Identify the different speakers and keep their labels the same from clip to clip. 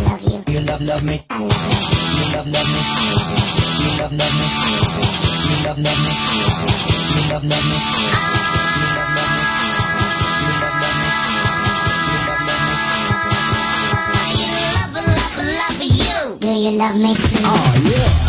Speaker 1: You love me. You love me. You love me. You love me. You love me.
Speaker 2: Do you love me too?
Speaker 1: Oh yeah.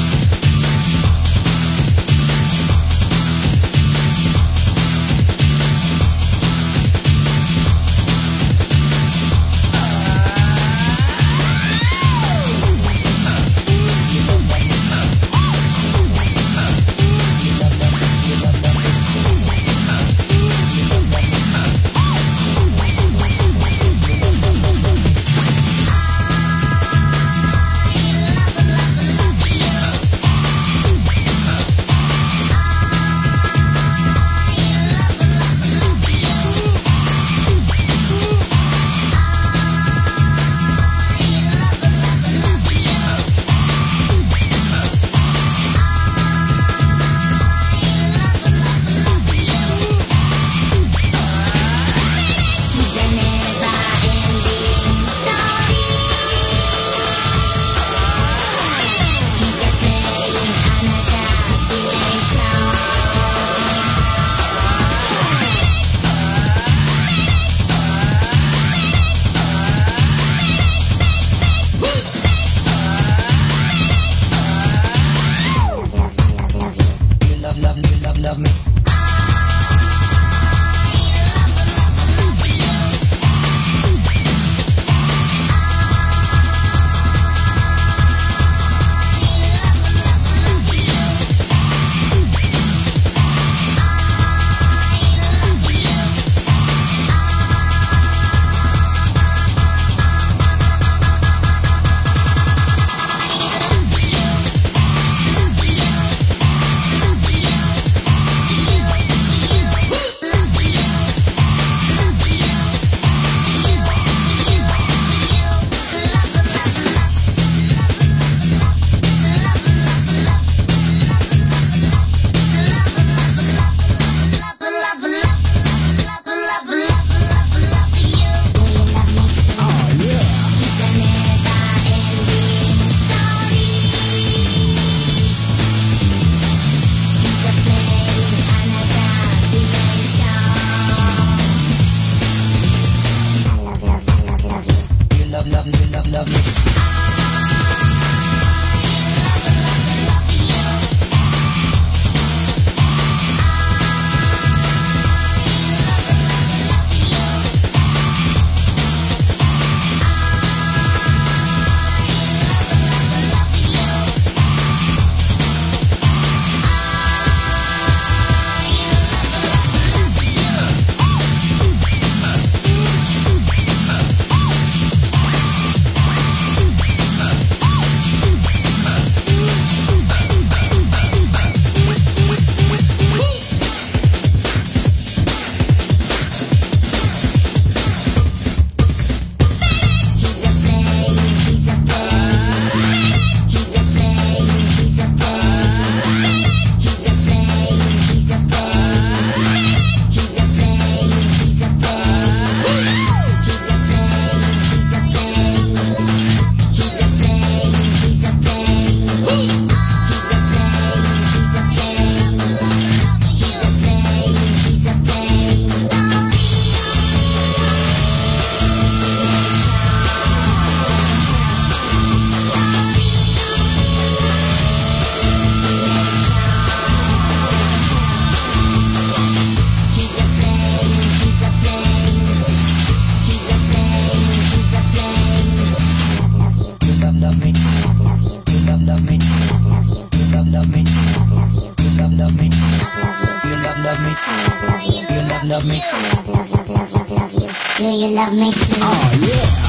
Speaker 1: Love me. Love me. Love me.
Speaker 2: Do you love me too?
Speaker 1: Oh yeah.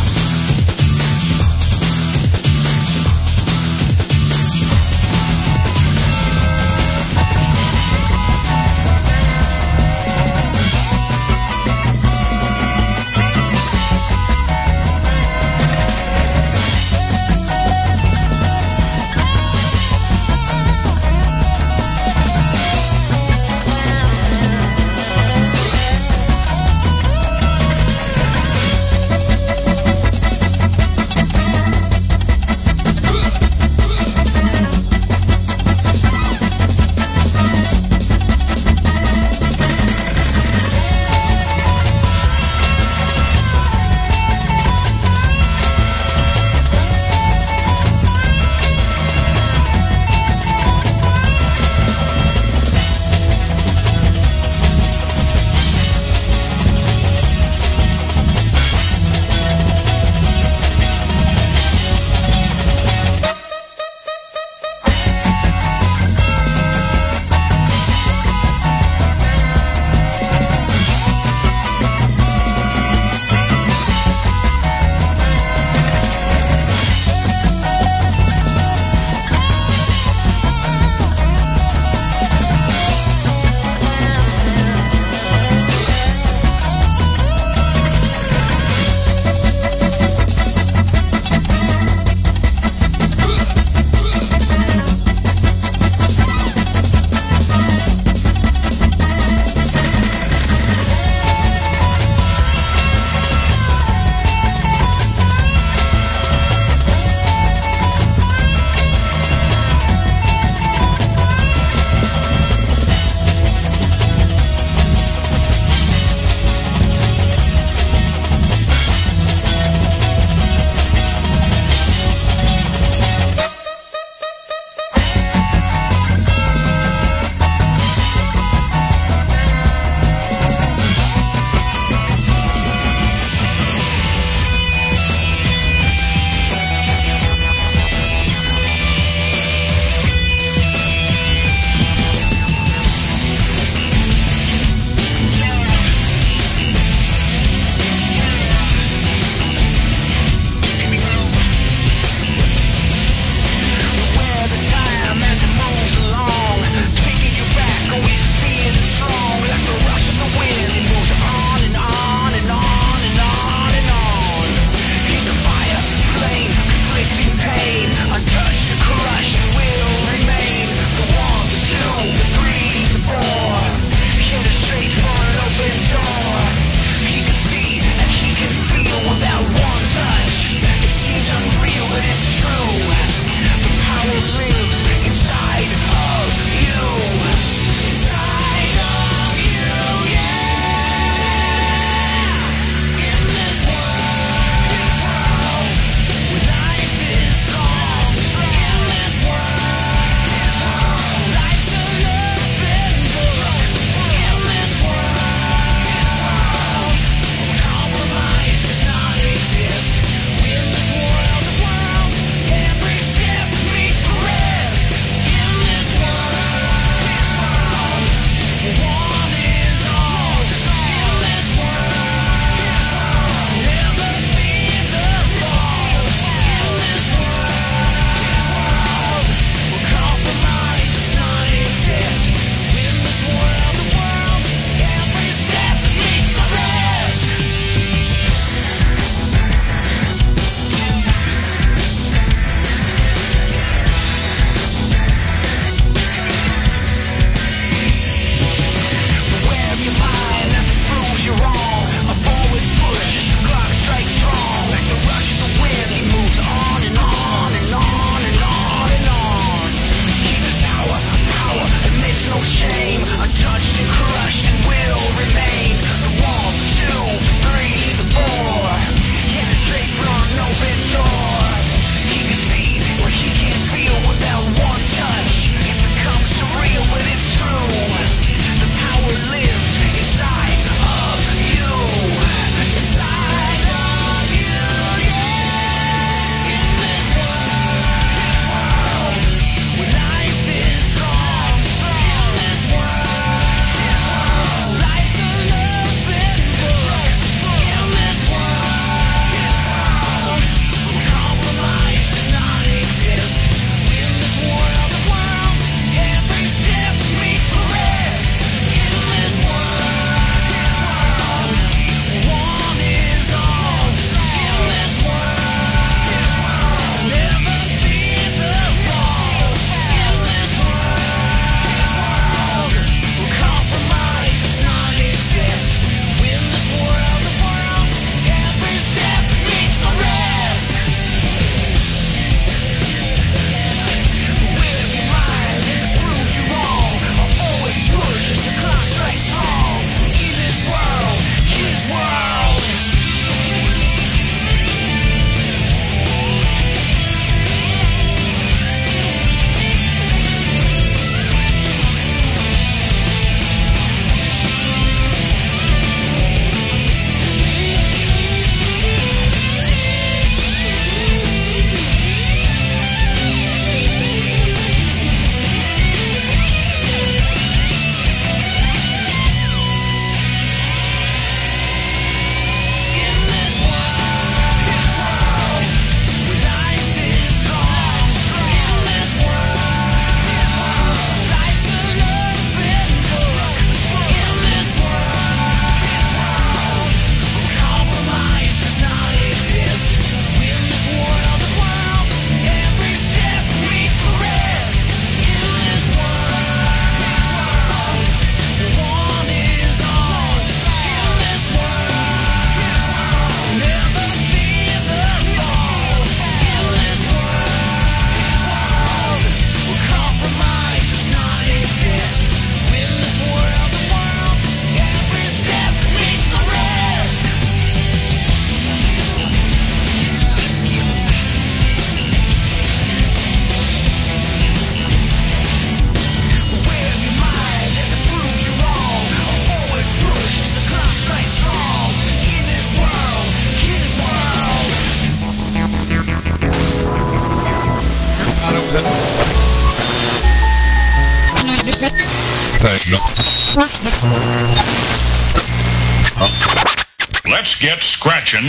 Speaker 3: Let's get scratching.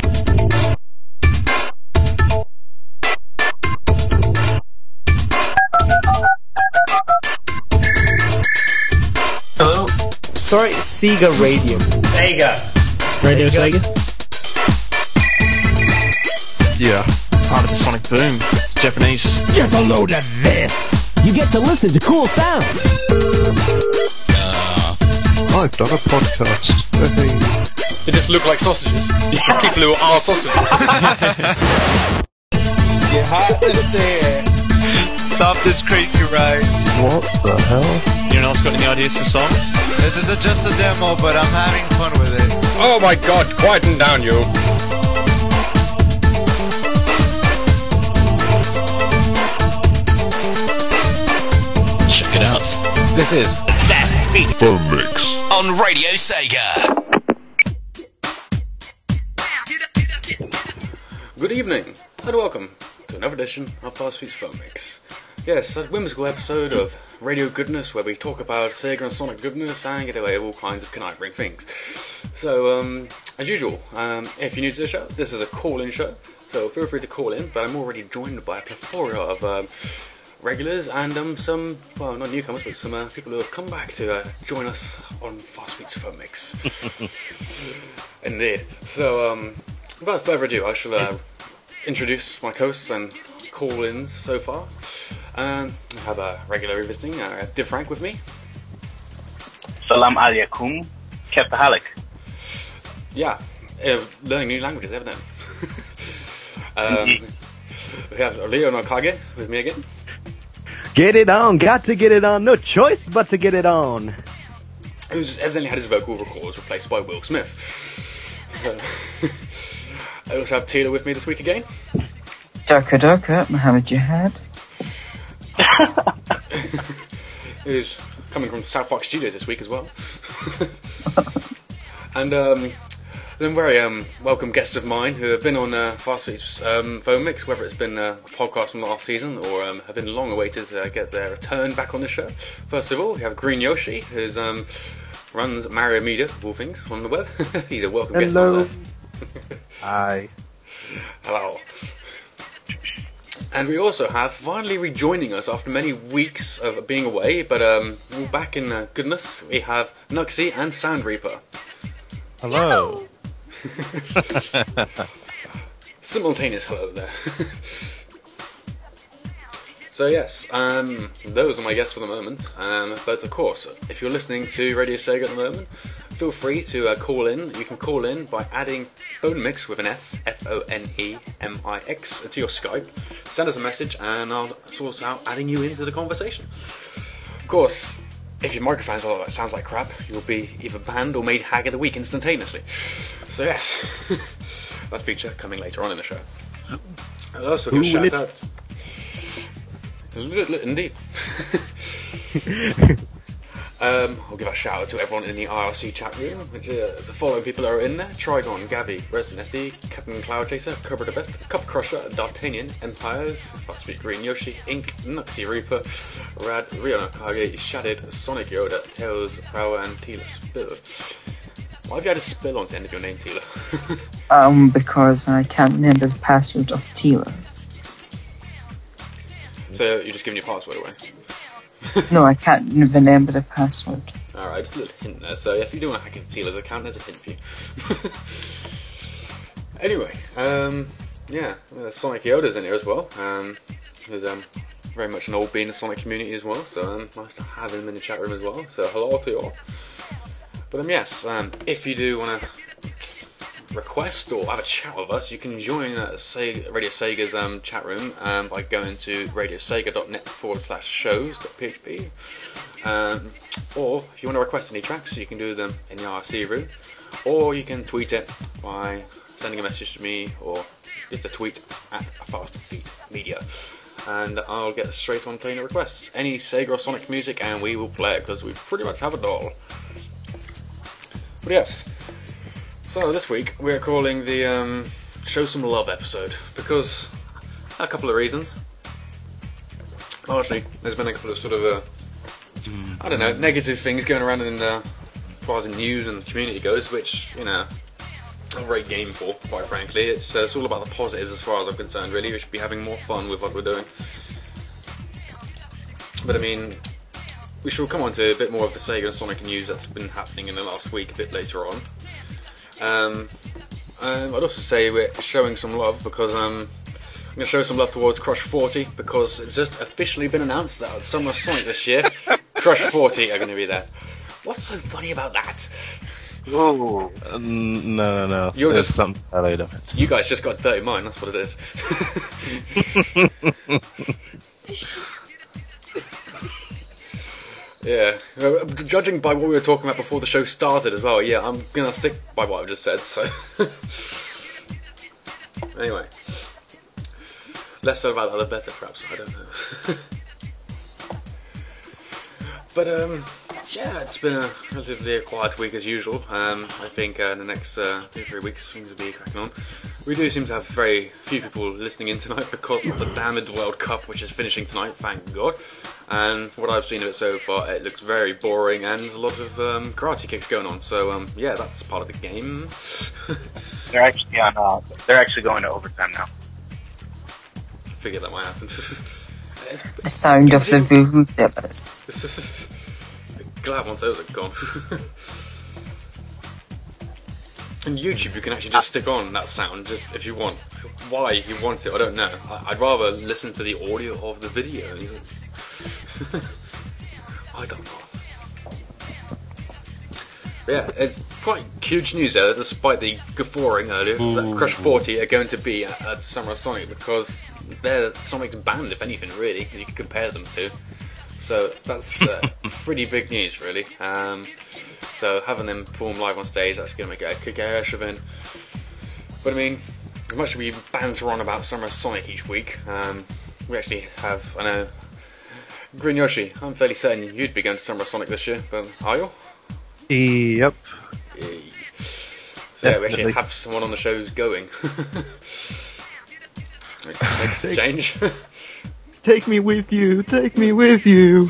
Speaker 4: Hello?
Speaker 5: Sorry, Sega Radio.
Speaker 4: Sega.
Speaker 5: Radio Sega?
Speaker 6: Yeah, part of the Sonic Boom. It's Japanese.
Speaker 7: Get a load of this! You get to listen to cool sounds!
Speaker 6: I've done a podcast. Hey.
Speaker 8: They just look like sausages. People who are sausages.
Speaker 7: You hot to see it.
Speaker 9: Stop this crazy ride.
Speaker 6: What the hell?
Speaker 9: Anyone else got any ideas for songs?
Speaker 10: This is just a demo, but I'm having fun with it.
Speaker 8: Oh my god, quieten down, you.
Speaker 9: Check it out.
Speaker 8: This is
Speaker 3: Fast Feet Phone Mix on Radio Sega.
Speaker 8: Good evening, and welcome to another edition of Fast Feet's Phone Mix. Yes, a whimsical episode of Radio Goodness where we talk about Sega and Sonic goodness and get away with all kinds of conniving things. So, as usual, if you're new to the show, this is a call-in show, so feel free to call in, but I'm already joined by a plethora of regulars and some, well, not newcomers, but some people who have come back to join us on Fast Feet's Phone Mix. Indeed. So, without further ado, I shall introduce my hosts and call-ins so far. I have a regular visiting, Div Frank with me.
Speaker 11: Salam alaikum, Kefahalik.
Speaker 8: Yeah, learning new languages, evidently. We have Leo Nakage with me again.
Speaker 5: Get it on, got to get it on, no choice but to get it on.
Speaker 8: Who's just evidently had his vocal records replaced by Will Smith. I also have Tila with me this week again.
Speaker 12: Durka Durka, Mohammed Jihad.
Speaker 8: Who's coming from South Park Studios this week as well. And then very welcome guests of mine who have been on Fast Feet's Phone Mix, whether it's been a podcast from last season or have been long awaited to get their return back on the show. First of all, we have Green Yoshi, who runs Mario Media, of all things, on the web. He's a welcome guest on this.
Speaker 6: Hi.
Speaker 8: Hello. And we also have finally rejoining us after many weeks of being away, but we're back in goodness. We have Nuxie and Sound Reaper.
Speaker 9: Hello.
Speaker 8: Simultaneous hello there. So yes, those are my guests for the moment. But of course, if you're listening to Radio Sega at the moment, feel free to call in. You can call in by adding Phone Mix with an F, F-O-N-E-M-I-X, to your Skype. Send us a message and I'll sort out adding you into the conversation. Of course, if your microphone sounds like crap, you'll be either banned or made Hag of the Week instantaneously. So yes, that feature coming later on in the show. I'll also give shout outs. Indeed. I'll give a shout out to everyone in the IRC chat room, which is the following people that are in there: Trigon, Gavi, Resident SD, Captain Cloud Chaser, Cobra the Best, Cup Crusher, D'Artagnan, Empires, Fast Speed Green Yoshi, Ink, Nuxie Reaper, Rad, Riona Kage, Shadid, Sonic Yoda, Tails, Power, and Tila Spill. Why have you had a spill on the end of your name, Tila?
Speaker 12: Because I can't remember the password of Tila.
Speaker 8: So you're just giving your password away?
Speaker 12: No, I can't remember the password.
Speaker 8: Alright, just a little hint there. So if you do want to hack into Tila's account, there's a hint for you. Anyway, Sonic Yoda's in here as well. Who's very much an old bean in the Sonic community as well. So nice to have him in the chat room as well. So hello to you all. But yes, if you do want to request or have a chat with us, you can join Radio Sega's chat room by going to radiosega.net/shows.php, or if you want to request any tracks, you can do them in the RC room, or you can tweet it by sending a message to me or just a tweet at Fast Feet Media, and I'll get straight on playing the requests. Any Sega or Sonic music and we will play it, because we pretty much have it all. But yes, so this week we're calling the Show Some Love episode, because a couple of reasons. Largely, there's been a couple of sort of, I don't know, negative things going around in as far as the news and the community goes, which, you know, I'm very game for, quite frankly. It's all about the positives as far as I'm concerned, really. We should be having more fun with what we're doing. But I mean, we shall come on to a bit more of the Sega and Sonic news that's been happening in the last week a bit later on. I'd also say we're showing some love because I'm going to show some love towards Crush 40 because it's just officially been announced that at Summer of Sonic this year, Crush 40 are going to be there. What's so funny about that?
Speaker 13: Ooh. No.
Speaker 8: You're
Speaker 13: There's
Speaker 8: just
Speaker 13: something out of it.
Speaker 8: You guys just got a dirty mind, that's what it is. Yeah, judging by what we were talking about before the show started as well, yeah, I'm gonna stick by what I've just said, so... Anyway. Less said about that, the better, perhaps, I don't know. But, yeah, it's been a relatively quiet week as usual. I think in the next 2-3 weeks things will be cracking on. We do seem to have very few people listening in tonight because of the damned World Cup, which is finishing tonight, thank God. And what I've seen of it so far, it looks very boring and there's a lot of karate kicks going on. So, yeah, that's part of the game.
Speaker 11: They're actually on. They're actually going to overtime now.
Speaker 8: I figured that might happen.
Speaker 12: The sound of the Vuvuzelas.
Speaker 8: Glad once those are gone. On YouTube, you can actually just stick on that sound, just if you want. Why you want it, I don't know. I'd rather listen to the audio of the video. You know? I don't know. But yeah, it's quite huge news there, despite the guffawing earlier, that Crush 40 are going to be at Summer of Sonic, because they're Sonic's band, if anything, really, you can compare them to. So that's pretty big news, really. So having them perform live on stage, that's going to make it a kick-ass event. But I mean, as much as we banter on about Summer of Sonic each week, we actually have, I know, Green Yoshi, I'm fairly certain you'd be going to Summer of Sonic this year, but are you?
Speaker 5: Yep.
Speaker 8: So yeah, we actually have someone on the show who's going. Makes a change.
Speaker 5: Take me with you, take me with you.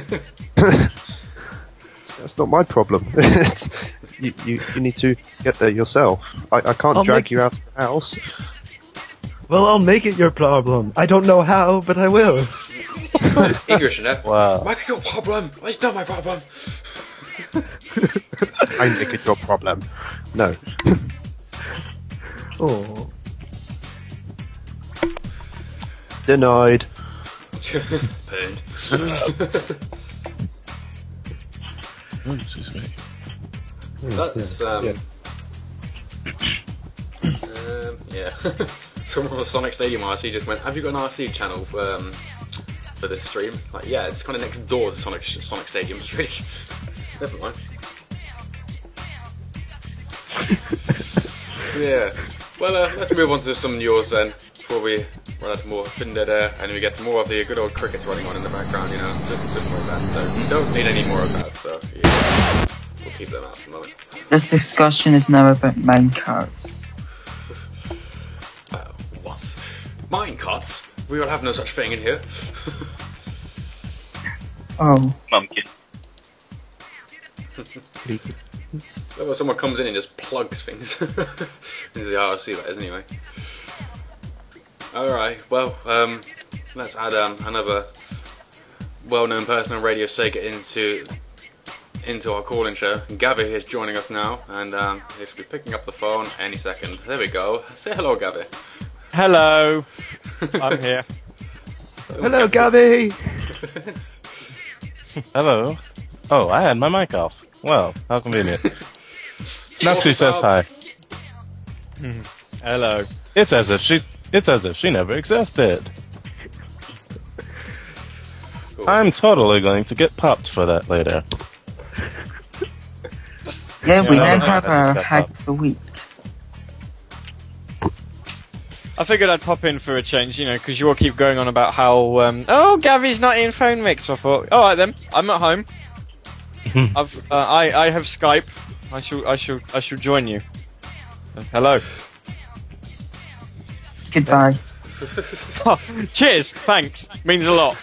Speaker 14: That's not my problem. you need to get there yourself. I can't drag you out of the house.
Speaker 5: Well, I'll make it your problem. I don't know how, but I will.
Speaker 8: English, you know?
Speaker 14: Wow.
Speaker 8: Make it your problem. It's not my problem.
Speaker 14: I make it your problem. No.
Speaker 5: Oh.
Speaker 14: Denied.
Speaker 8: Pained.
Speaker 13: Oh, excuse me.
Speaker 8: That's, yeah. Someone on the Sonic Stadium RC just went, have you got an RC channel for this stream? Like, yeah, it's kind of next door to Sonic Stadium, it's really... Never mind. Yeah. Well, let's move on to some news then, before we run out of more thin dead air, and we get more of the good old crickets running on in the background, you know, just like that. So, you don't need any more of that, so, yeah. We'll keep them out for the moment.
Speaker 12: This discussion is now about minecarts.
Speaker 8: What? Minecarts? We will have no such thing in here.
Speaker 12: Oh.
Speaker 11: Pumpkin.
Speaker 8: Well, someone comes in and just plugs things into the RC, that is, anyway. Alright, well, let's add another well-known person on Radio Sega into our call-in show. Gavi is joining us now, and he should be picking up the phone any second. There we go. Say hello, Gavi.
Speaker 15: Hello. I'm here.
Speaker 5: Hello, Gavi.
Speaker 13: Hello. Oh, I had my mic off. Well, how convenient. Noxie says hi.
Speaker 15: Hello.
Speaker 13: It's as if she never existed.
Speaker 8: Cool.
Speaker 13: I'm totally going to get popped for that later.
Speaker 12: Yeah, we now have our hack of the week.
Speaker 15: I figured I'd pop in for a change, you know, because you all keep going on about how, oh, Gavi's not in phone mix. So I thought, alright then, I'm at home. I have Skype. I shall join you. Hello.
Speaker 12: Goodbye.
Speaker 15: Oh, cheers, thanks. Means a lot.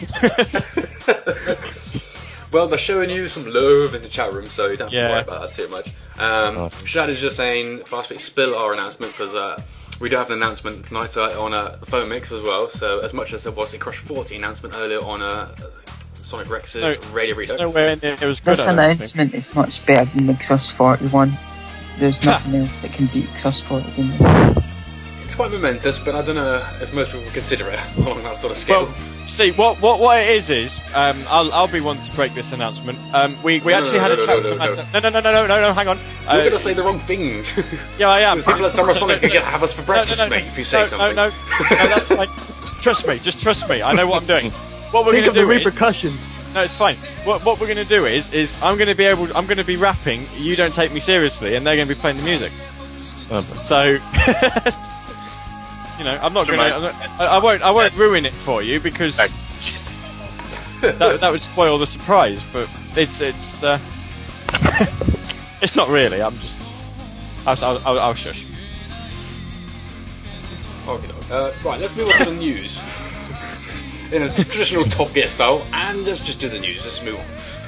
Speaker 8: Well, they're showing you some love in the chat room, so you don't have to worry about that too much. Shad is just saying, Fast Beat, spill our announcement, because we do have an announcement tonight on Phone Mix as well. So as much as there was a Crush 40 announcement earlier on Sonic Rex's Radio Redux.
Speaker 15: Nowhere near it was good,
Speaker 12: this announcement is much better than the Crush 41. There's nothing else that can beat Crush 40 in this.
Speaker 8: It's quite momentous, but I don't know if most people consider it along that sort of scale.
Speaker 15: Well, see, what it is, I'll be one to break this announcement. We actually had a chat with No, hang on.
Speaker 8: You're going to say the wrong thing.
Speaker 15: Yeah, I am.
Speaker 8: People at Summer Sonic are going to have us for breakfast, mate, if you say something.
Speaker 15: No, that's fine. Trust me, just trust me. I know what I'm doing. What we're going to do
Speaker 5: the repercussions.
Speaker 15: No, it's fine. What we're going to do is I'm going to be rapping. You don't take me seriously, and they're going to be playing the music. So, you know, I'm not going to. I won't ruin it for you because that would spoil the surprise. But it's it's not really. I'm just. I'll shush.
Speaker 8: Okay, right, let's move on to the news. In a traditional Top Gear style, and let's just do the news. Let's move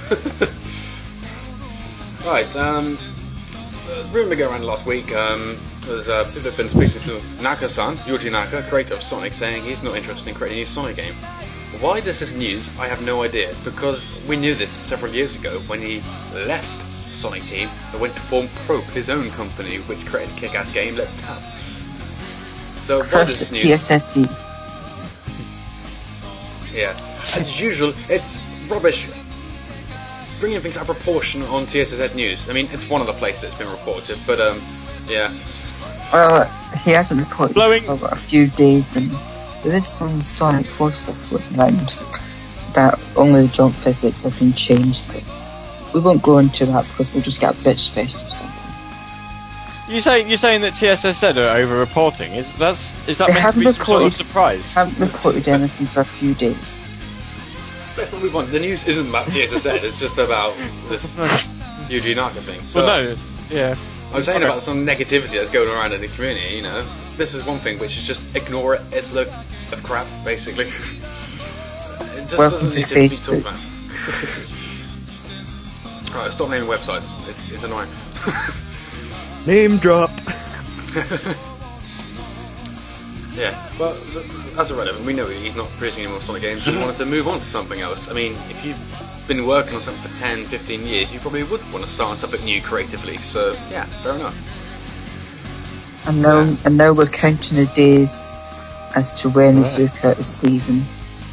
Speaker 8: on. Right, rumour going around last week. There's people have been speaking to Naka-san, Yuji Naka, creator of Sonic, saying he's not interested in creating a new Sonic game. Why this is news, I have no idea, because we knew this several years ago when he left Sonic Team and went to form Probe, his own company, which created a kick-ass game, Let's Tap. So
Speaker 12: first TSSE.
Speaker 8: Yeah, as usual, it's rubbish. Bringing things out of proportion on TSZ News. I mean, it's one of the places it's been reported, but yeah.
Speaker 12: Well, he hasn't reported for a few days, and there is some Sonic 4 stuff going around that only the jump physics have been changed. But we won't go into that because we'll just get a bitch fest of something.
Speaker 15: You're saying that TSSZ are over-reporting? Is that meant to be some sort of surprise?
Speaker 12: They haven't reported anything for a few days.
Speaker 8: Let's not move on. The news isn't about TSSZ, it's just about this Yuji Naka thing. So,
Speaker 15: well, no, yeah.
Speaker 8: I was saying about some negativity that's going around in the community, you know. This is one thing, which is just ignore it. It's a load of crap, basically. It just doesn't need to be talked about. Right, stop naming websites. It's annoying.
Speaker 5: Name dropped.
Speaker 8: Yeah, well, so, that's irrelevant. We know he's not producing any more Sonic games. He wanted to move on to something else. I mean, if you've been working on something for 10, 15 years, you probably would want to start something new creatively. So, yeah, fair enough.
Speaker 12: And now we're counting the days as to when Izuka is leaving.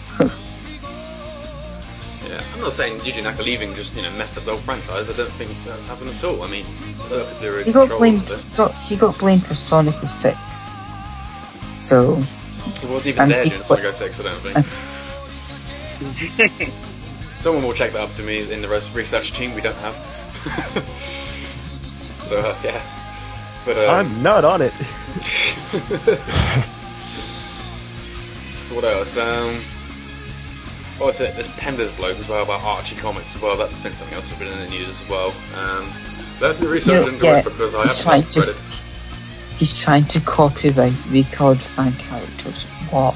Speaker 8: Yeah, I'm not saying Yuji Naka leaving just messed up the whole franchise. I don't think that's happened at all. I mean,
Speaker 12: he got blamed. He got blamed for Sonic 06. So
Speaker 8: he wasn't even there during Sonic 06, I don't think. Someone will check that up to me in the research team. We don't have. So yeah, but
Speaker 5: I'm not on it.
Speaker 8: What else? What was it? This Penders bloke as well about Archie Comics as well. That's been something else that's been in the news as well. That's the research into it because I haven't read it.
Speaker 12: He's trying to copyright recolored fan characters. What?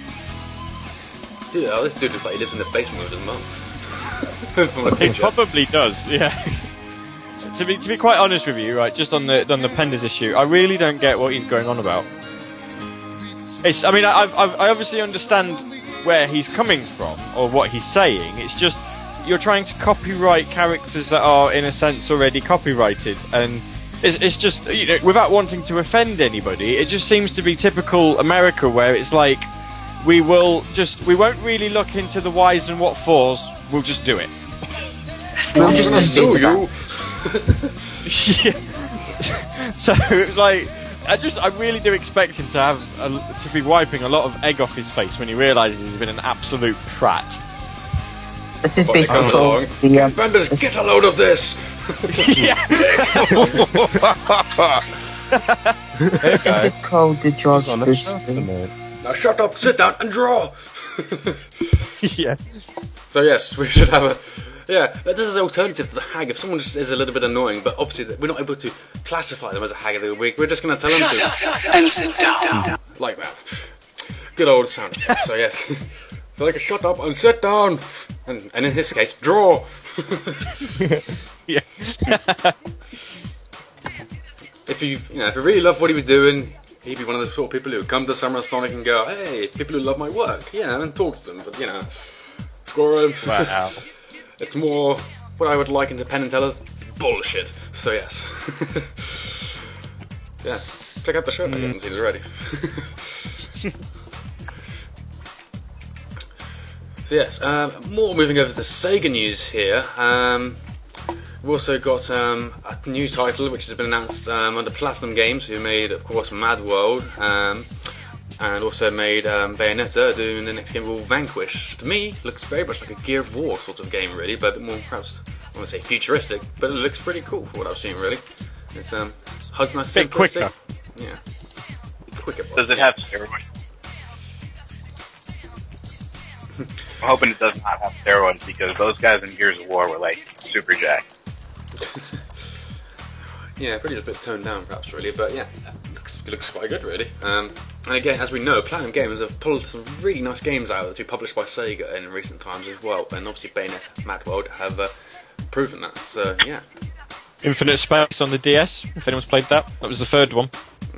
Speaker 8: Dude, this dude looks like he lives in the basement with his mum.
Speaker 15: He probably does, yeah. To be quite honest with you, right, just on the Penders issue, I really don't get what he's going on about. I obviously understand where he's coming from or what he's saying. It's just you're trying to copyright characters that are in a sense already copyrighted, and it's just, without wanting to offend anybody, it just seems to be typical America, where it's like we won't really look into the whys and what fors. We'll just do it.
Speaker 12: We'll just sue you.
Speaker 15: Yeah. So it was like I really do expect him to to be wiping a lot of egg off his face when he realises he's been an absolute prat.
Speaker 12: This is basically called the
Speaker 8: Benders, get a load of this.
Speaker 12: This is called the George Bush.
Speaker 8: Now shut up, sit down, and draw.
Speaker 15: Yeah.
Speaker 8: So yes, we should have a. Yeah, this is an alternative to the hag. If someone just is a little bit annoying, but obviously we're not able to classify them as a hag of the week, we're just going to tell them to
Speaker 3: and sit down.
Speaker 8: Like that. good old sound effects. So yes, so like a shut up and sit down, and in his case, draw.
Speaker 15: Yeah.
Speaker 8: If you really love what he was doing, he'd be one of the sort of people who would come to Summer of Sonic and go, "Hey, people who love my work," and talk to them. But score him.
Speaker 15: Wow.
Speaker 8: It's more what I would like independent tellers. It's bullshit. So yes. Yeah. Check out the shirt. I haven't seen it already. So yes, more moving over to Sega news here. We've also got a new title which has been announced under Platinum Games, who made, of course, Mad World, and also made Bayonetta, doing the next game called Vanquish. To me, looks very much like a Gear of War sort of game, really, but a bit more, perhaps, I want to say futuristic, but it looks pretty cool for what I've seen, really. It's hugs my simplistic.
Speaker 15: Quicker.
Speaker 8: Yeah. Quicker.
Speaker 11: Does it have steroids? I'm hoping it does not have steroids, because those guys in Gears of War were like super jacked.
Speaker 8: Yeah, pretty a bit toned down perhaps, really, but yeah, it looks quite good, really. And again, as we know, Platinum Games have pulled some really nice games out to be published by Sega in recent times as well, and obviously Bayonetta, Mad World have proven that, so yeah.
Speaker 15: Infinite Space on the DS, if anyone's played that. That was the third one.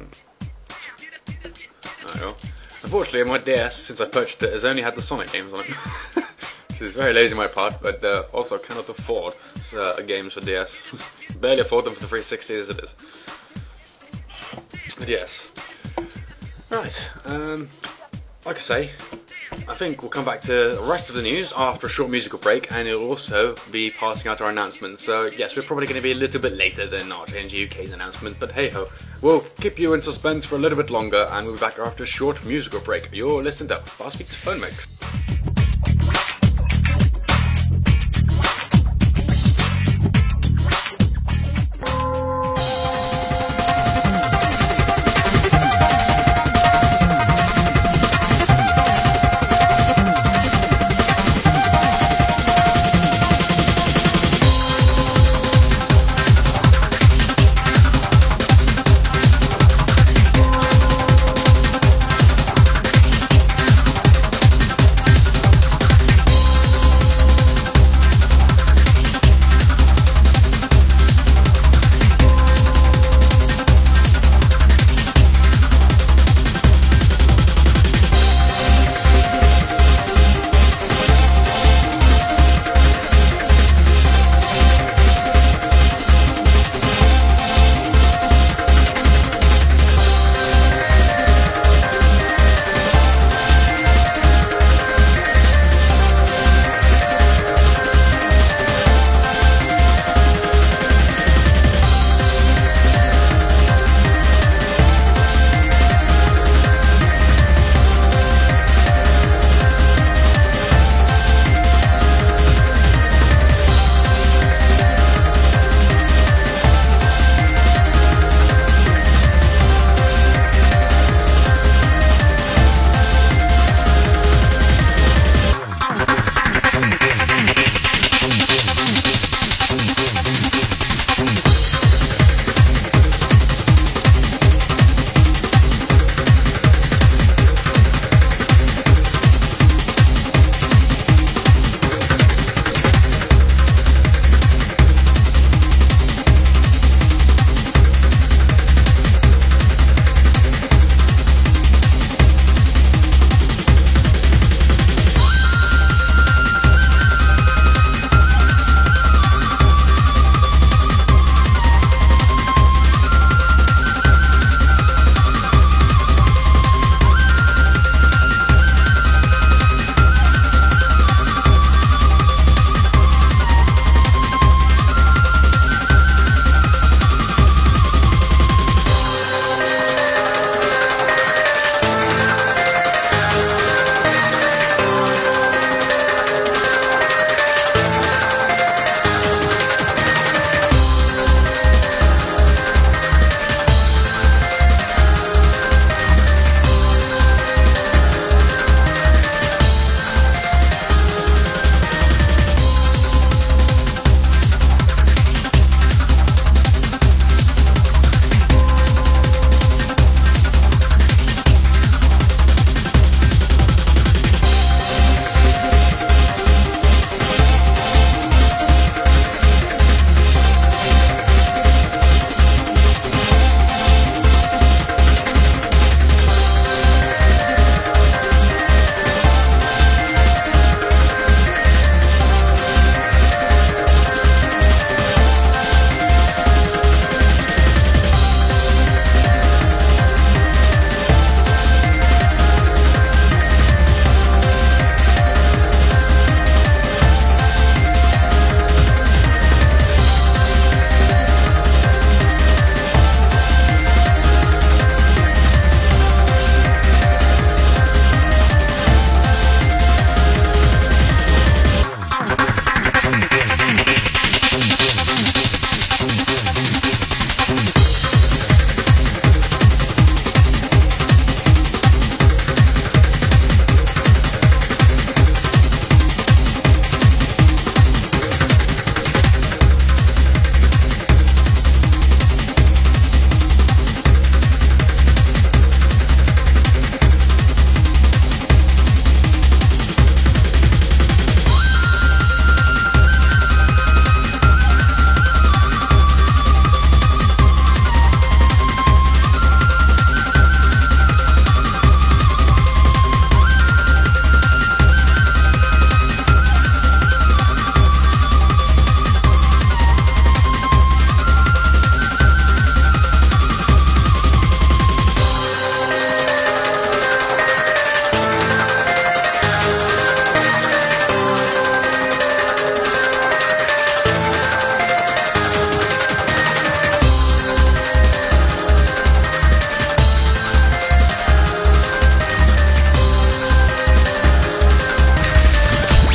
Speaker 8: Oh, well. Unfortunately, my DS, since I purchased it, has only had the Sonic games on it. Which is very lazy on my part, but also cannot afford games for DS. Barely afford them for the 360 as it is. But yes. Right, like I say, I think we'll come back to the rest of the news after a short musical break, and it'll also be passing out our announcements. So yes, we're probably going to be a little bit later than RTNG UK's announcement, but hey ho, we'll keep you in suspense for a little bit longer, and we'll be back after a short musical break. You're listening to Fast Beats Phone Mix.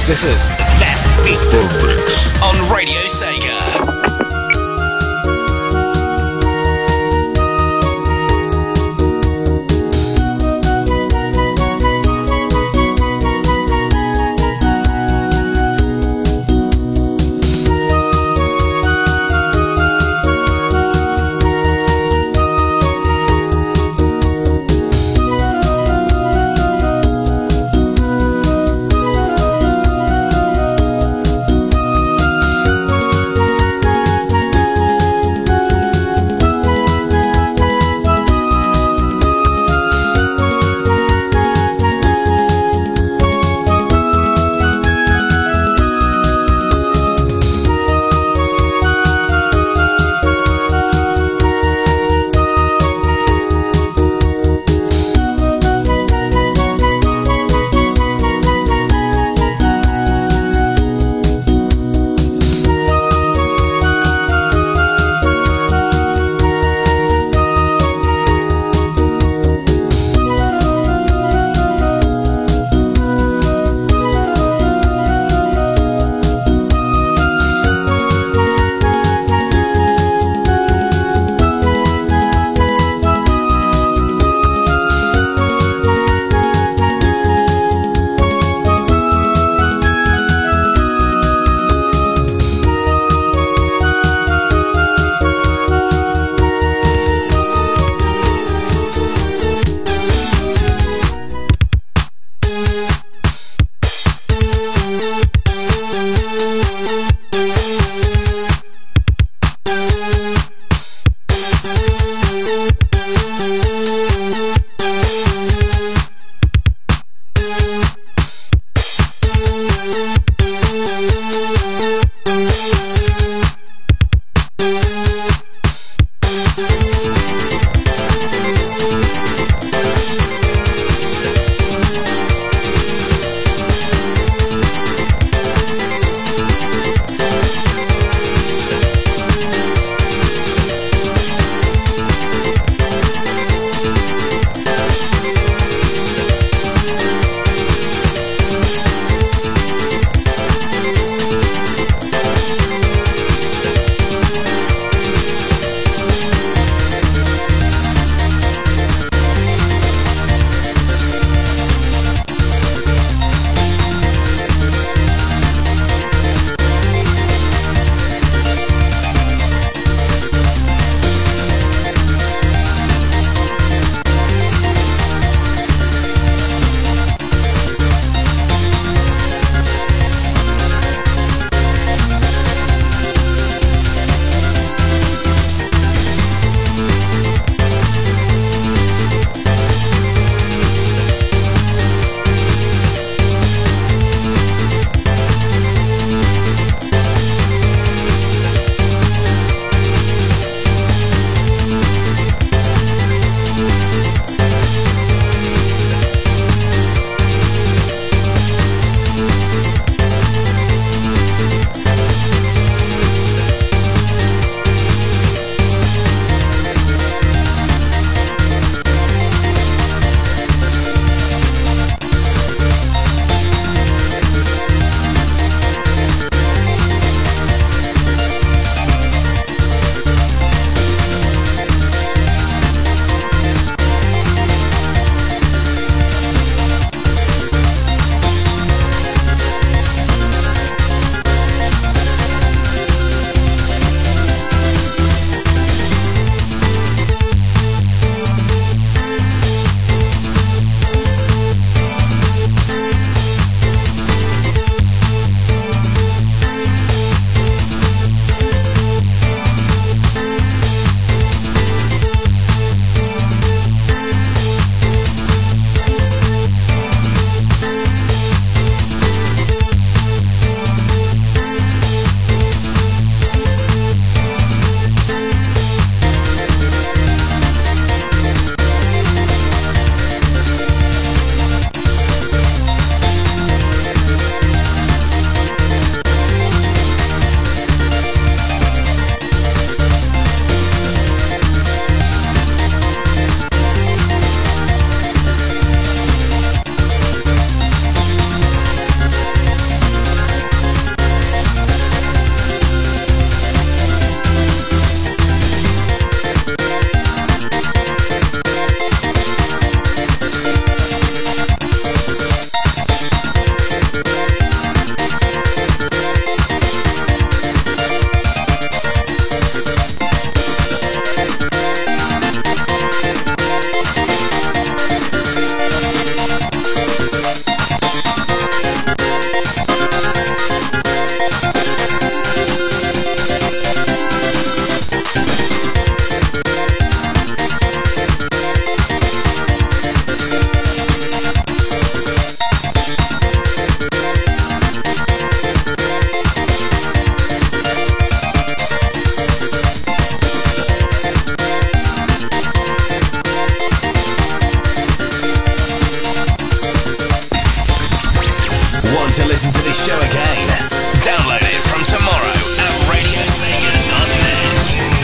Speaker 3: This is Best Beat Mix on Radio Sega. to listen to this show again, download it from tomorrow at radiosega.net.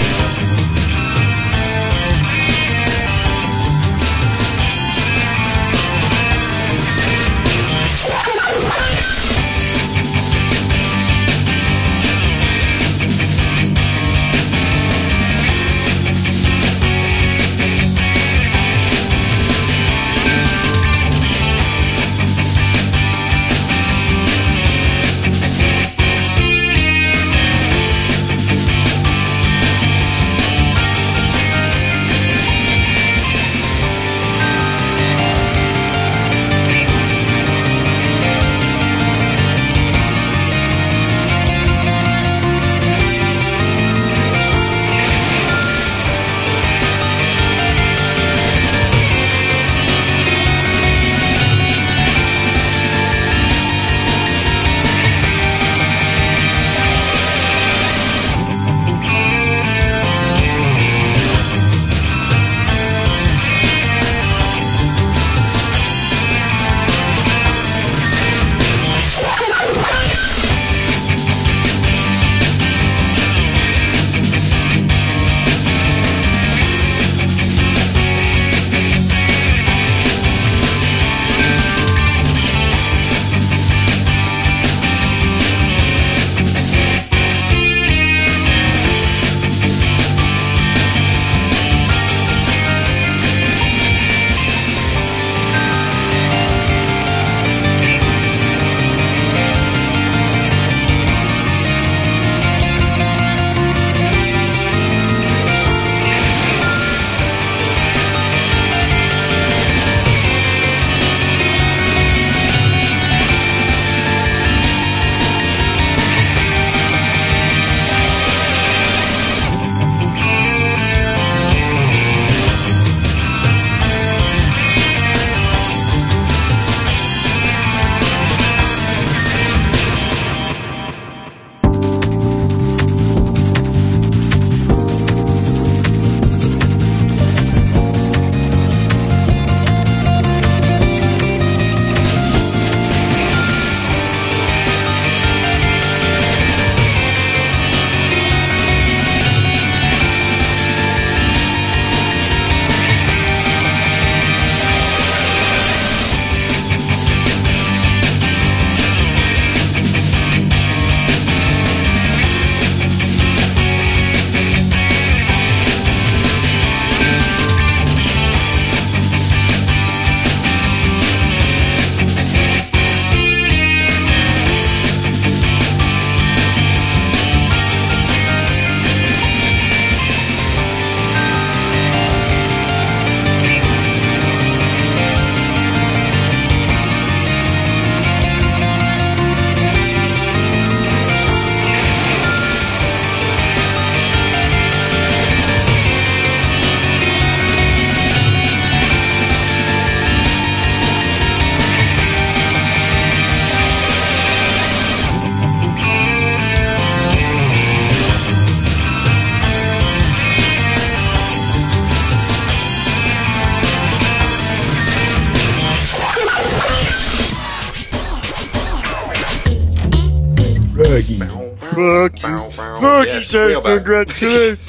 Speaker 15: Fergie said congratulations.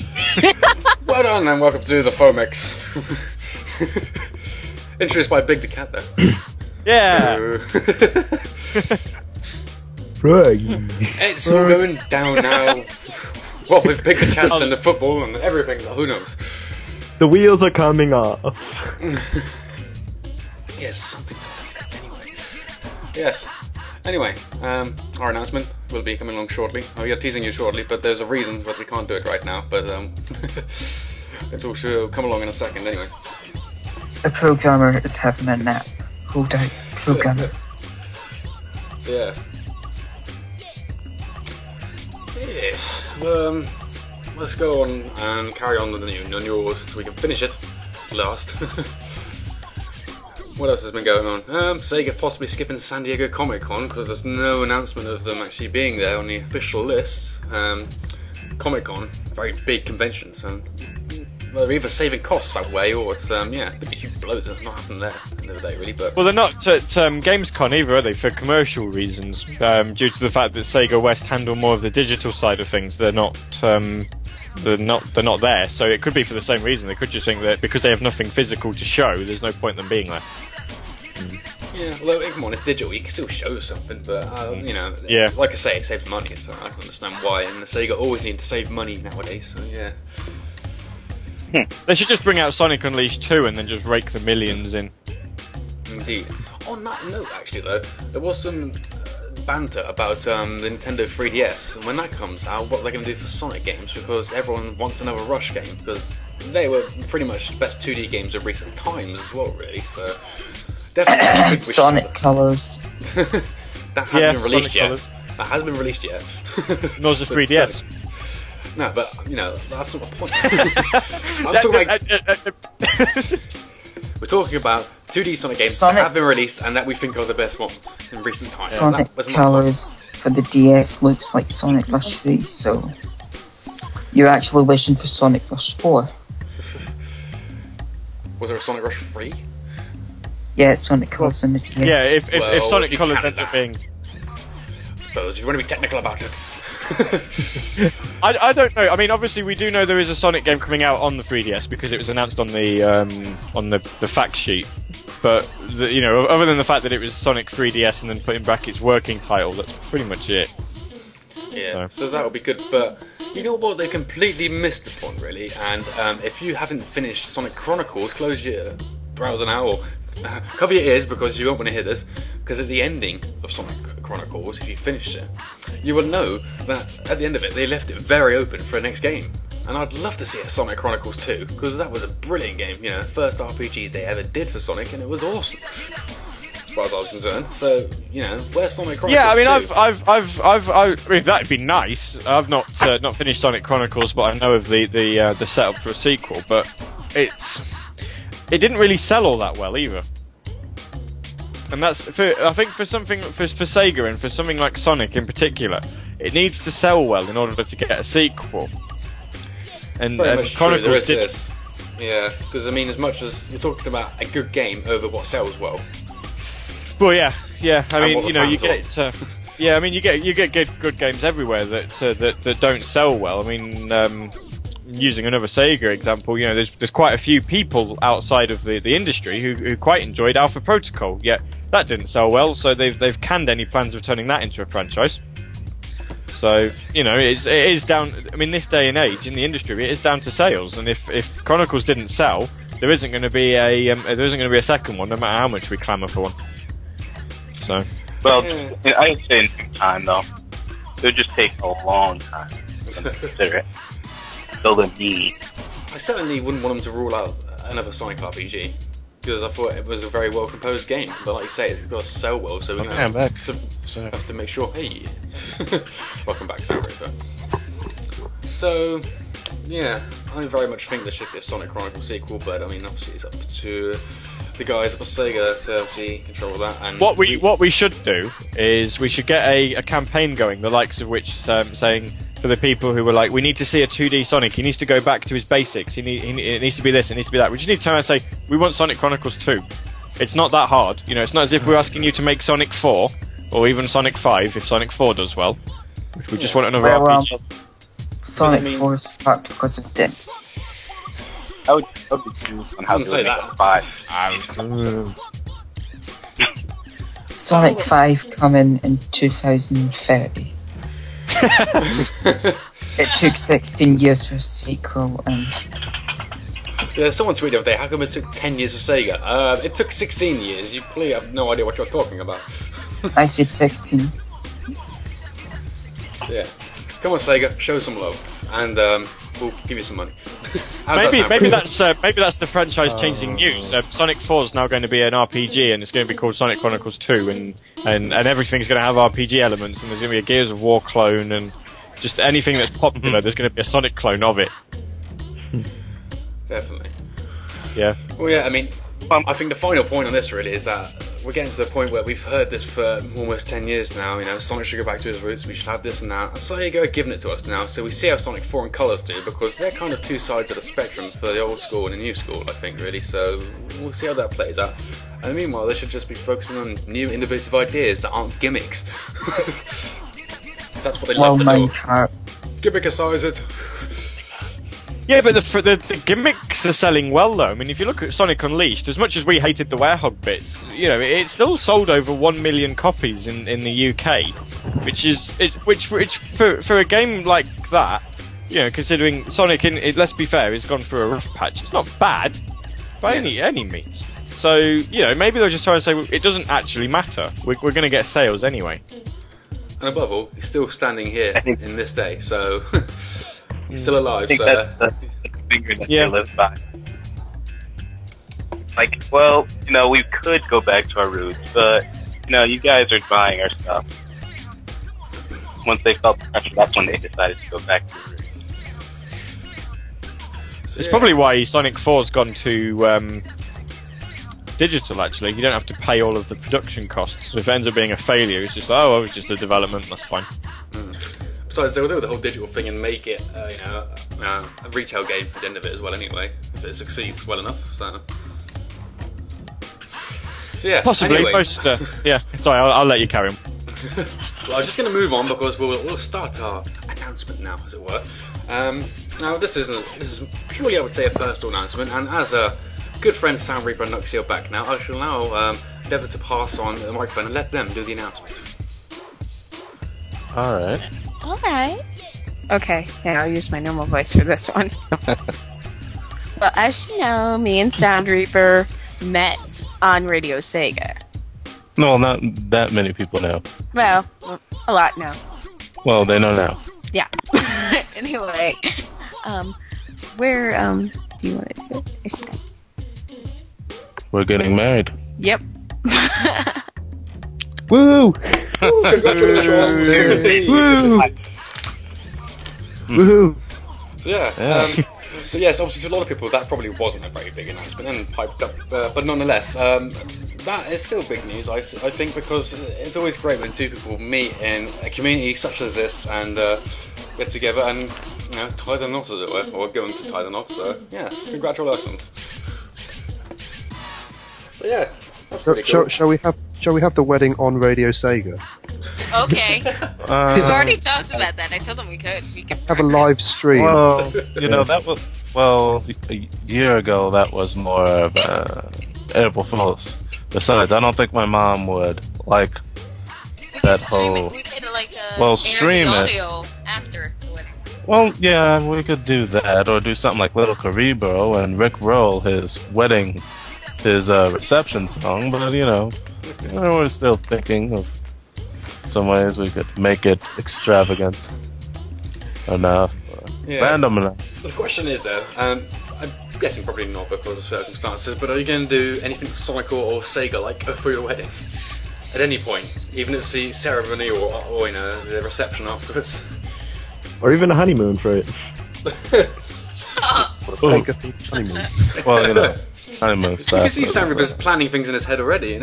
Speaker 8: Well done and welcome to the Fomex. Introduced by Big the Cat there.
Speaker 15: Yeah.
Speaker 8: It's all going down now. Well, with Big the Cats and the football and everything, who knows?
Speaker 5: The wheels are coming off.
Speaker 8: Yes, something like that. Anyway. Yes. Anyway, our announcement will be coming along shortly. We are teasing you shortly, but there's a reason that we can't do it right now. But it will come along in a second anyway.
Speaker 12: A programmer is having a nap. Hold out, programmer.
Speaker 8: So yeah. Yes. Let's go on and carry on with the news so we can finish it last. What else has been going on? Sega possibly skipping San Diego Comic-Con because there's no announcement of them actually being there on the official list. Comic-Con, very big convention, so well, they're either saving costs that way, or it's a huge blow to not happen there at the end of the day, really. But
Speaker 15: well, they're not at Gamescom either, are they? For commercial reasons, due to the fact that Sega West handle more of the digital side of things. They're not there. So it could be for the same reason. They could just think that because they have nothing physical to show, there's no point in them being there.
Speaker 8: Yeah, although, come on, it's digital, you can still show something, but, like I say, it saves money, so I can understand why, and Sega always need to save money nowadays, so yeah.
Speaker 15: They should just bring out Sonic Unleashed 2 and then just rake the millions in.
Speaker 8: Indeed. On that note, actually, though, there was some banter about the Nintendo 3DS, and when that comes out, what they're going to do for Sonic games, because everyone wants another Rush game, because they were pretty much the best 2D games of recent times as well, really, so... Definitely
Speaker 12: Sonic Colors.
Speaker 8: That hasn't been released yet. That hasn't been released yet.
Speaker 15: Nor's the 3DS.
Speaker 8: No, but, that's not the point. We're talking about 2D Sonic games that have been released and that we think are the best ones in recent times.
Speaker 12: Sonic Colors for the DS looks like Sonic Rush 3, so you're actually wishing for Sonic Rush 4.
Speaker 8: Was there a Sonic Rush 3?
Speaker 12: Yeah, Sonic Colors on the DS.
Speaker 15: Yeah, if Sonic Colors ends up being...
Speaker 8: I suppose, if you want to be technical about it.
Speaker 15: I don't know. I mean, obviously we do know there is a Sonic game coming out on the 3DS because it was announced on the fact sheet. But, other than the fact that it was Sonic 3DS and then put in brackets working title, that's pretty much it.
Speaker 8: Yeah, so that would be good, but... You know what they completely missed upon, really? And if you haven't finished Sonic Chronicles, close your browser now, or cover your ears because you won't want to hear this, because at the ending of Sonic Chronicles, if you finished it, you will know that at the end of it, they left it very open for a next game. And I'd love to see a Sonic Chronicles 2, because that was a brilliant game, first RPG they ever did for Sonic, and it was awesome. As far as I was concerned. So, where's Sonic Chronicles 2?
Speaker 15: Yeah, I mean, I mean, that'd be nice. I've not finished Sonic Chronicles, but I know of the setup for a sequel. But it didn't really sell all that well either. And I think for Sega and for something like Sonic in particular, it needs to sell well in order to get a sequel. And Chronicles did.
Speaker 8: Yeah, because I mean, as much as you're talking about a good game over what sells well.
Speaker 15: Well, yeah. I mean, you get you get good games everywhere that don't sell well. I mean, using another Sega example, there's quite a few people outside of the industry who quite enjoyed Alpha Protocol. Yet that didn't sell well, so they've canned any plans of turning that into a franchise. So it is down. I mean, this day and age in the industry, it is down to sales. And if Chronicles didn't sell, there isn't going to be a second one, no matter how much we clamour for one. So.
Speaker 11: Well, I'd say in time though, it would just take a long time to consider it. Build a need.
Speaker 8: I certainly wouldn't want them to rule out another Sonic RPG because I thought it was a very well composed game. But like you say, it's got to sell well, so we have to make sure. Hey, welcome back, Sam Ripper. So, yeah, I very much think there should be a Sonic Chronicles sequel, but I mean, obviously, it's up to the guys at Sega to obviously control that. And
Speaker 15: what we should do is we should get a campaign going, the likes of which saying for the people who were like, we need to see a 2D Sonic, he needs to go back to his basics, it needs to be this, it needs to be that. We just need to turn around and say, we want Sonic Chronicles 2. It's not that hard, it's not as if we're asking you to make Sonic 4 or even Sonic 5 if Sonic 4 does well. We just want another RPG.
Speaker 12: Sonic 4 is fucked because of dicks.
Speaker 11: I would be confused on how to make a 5.
Speaker 12: Sonic 5 coming in 2030. It took 16 years for a sequel, and
Speaker 8: yeah, someone tweeted the other day, how come it took 10 years for Sega? It took 16 years. You clearly have no idea what you're talking about.
Speaker 12: I said 16.
Speaker 8: Yeah. Come on, Sega, show some love, and we'll give you some money.
Speaker 15: Maybe that's the franchise-changing news. Sonic 4 is now going to be an RPG, and it's going to be called Sonic Chronicles 2, and everything's going to have RPG elements, and there's going to be a Gears of War clone, and just anything that's popular, there's going to be a Sonic clone of it.
Speaker 8: Definitely.
Speaker 15: Yeah.
Speaker 8: Well, yeah, I mean, I think the final point on this really is that we're getting to the point where we've heard this for almost 10 years now. You know, Sonic should go back to his roots. We should have this and that. And Sega are giving it to us now. So we see how Sonic 4 and Colors do, because they're kind of two sides of the spectrum for the old school and the new school, I think, really. So we'll see how that plays out. And meanwhile, they should just be focusing on new, innovative ideas that aren't gimmicks. That's what they love to do. Gimmickicize it.
Speaker 15: Yeah, but the gimmicks are selling well, though. I mean, if you look at Sonic Unleashed, as much as we hated the Werehog bits, you know, it still sold over 1 million copies in the UK, which for a game like that, you know, considering Sonic, let's be fair, has gone through a rough patch. It's not bad by any means. So, you know, maybe they'll just try and say, well, it doesn't actually matter. We're going to get sales anyway.
Speaker 8: And above all, he's still standing here in this day, so he's still alive.
Speaker 11: I think
Speaker 8: so
Speaker 11: that's the finger that they live by. Like, well, you know, we could go back to our roots, but, you know, you guys are buying our stuff. Once they felt the pressure, that's when they decided to go back to the roots.
Speaker 15: It's probably why Sonic 4's gone to digital, actually. You don't have to pay all of the production costs. So if it ends up being a failure, it's just, it's just a development, that's fine.
Speaker 8: Besides, they'll do the whole digital thing and make it, a retail game for the end of it as well anyway, if it succeeds well enough, so yeah.
Speaker 15: Possibly,
Speaker 8: anyway.
Speaker 15: most, yeah. Sorry, I'll let you carry on.
Speaker 8: Well, I was just going to move on because we'll start our announcement now, as it were. Now, this is purely, I would say, a personal announcement, and as a good friend Sound Reaper and Nuxio back now, I shall now endeavour to pass on the microphone and let them do the announcement.
Speaker 13: Alright.
Speaker 16: Okay, yeah, I'll use my normal voice for this one. Well, as you know, me and Sound Reaper met on Radio Sega.
Speaker 13: No, not that many people know.
Speaker 16: Well, a lot now.
Speaker 13: Well, they know now.
Speaker 16: Yeah. Anyway, where, do you want to do it? I should.
Speaker 13: We're getting married.
Speaker 16: Yep.
Speaker 5: Woo!
Speaker 8: Congratulations!
Speaker 5: Woo! Woohoo!
Speaker 8: So yeah. So yes, obviously to a lot of people that probably wasn't a very big announcement and piped up, but nonetheless, that is still big news. I think, because it's always great when two people meet in a community such as this and get together and tie the knot, as it were, or go on to tie the knot. So yes, congratulations. So yeah, that's pretty cool.
Speaker 14: Shall we have the wedding on Radio Sega?
Speaker 17: Okay. We've already talked about that. I told them we could
Speaker 14: have a live stream.
Speaker 13: Well, that was a year ago. That was more of April Fool's. Besides, I don't think my mom would like that whole.
Speaker 17: We could
Speaker 13: stream
Speaker 17: air the
Speaker 13: it
Speaker 17: audio after the wedding.
Speaker 13: Well, yeah, we could do that, or do something like Little Karibo and Rick roll his wedding, his reception song. But we're still thinking of some ways we could make it extravagant enough, random enough.
Speaker 8: The question is, I'm guessing probably not because of circumstances, but are you going to do anything Sonic or Sega like for your wedding? At any point, even if it's the ceremony or the reception afterwards,
Speaker 5: or even a honeymoon for it.
Speaker 14: Honeymoon.
Speaker 13: Well, honeymoon stuff.
Speaker 8: You can see Sam Rivers planning things in his head already.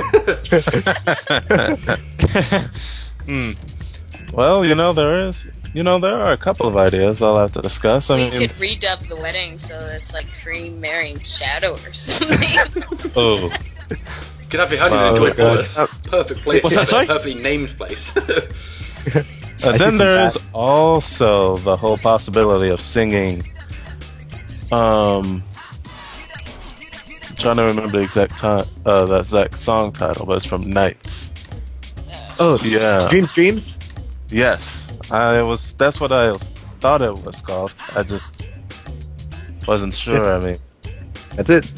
Speaker 13: Well, there are a couple of ideas I'll have to discuss.
Speaker 17: We could redub the wedding so it's like Cream marrying Shadow or something.
Speaker 13: Oh.
Speaker 8: Could have your honeymoon in Joypolis. Perfect place.
Speaker 15: What's that, sorry?
Speaker 8: Perfectly named place.
Speaker 13: Then there is also the whole possibility of singing. I'm trying to remember the exact that exact song title, but it's from Nights.
Speaker 5: Oh,
Speaker 13: yeah.
Speaker 5: Dreams?
Speaker 13: Yes. That's what I thought it was called. I just wasn't sure. I mean,
Speaker 5: that's it.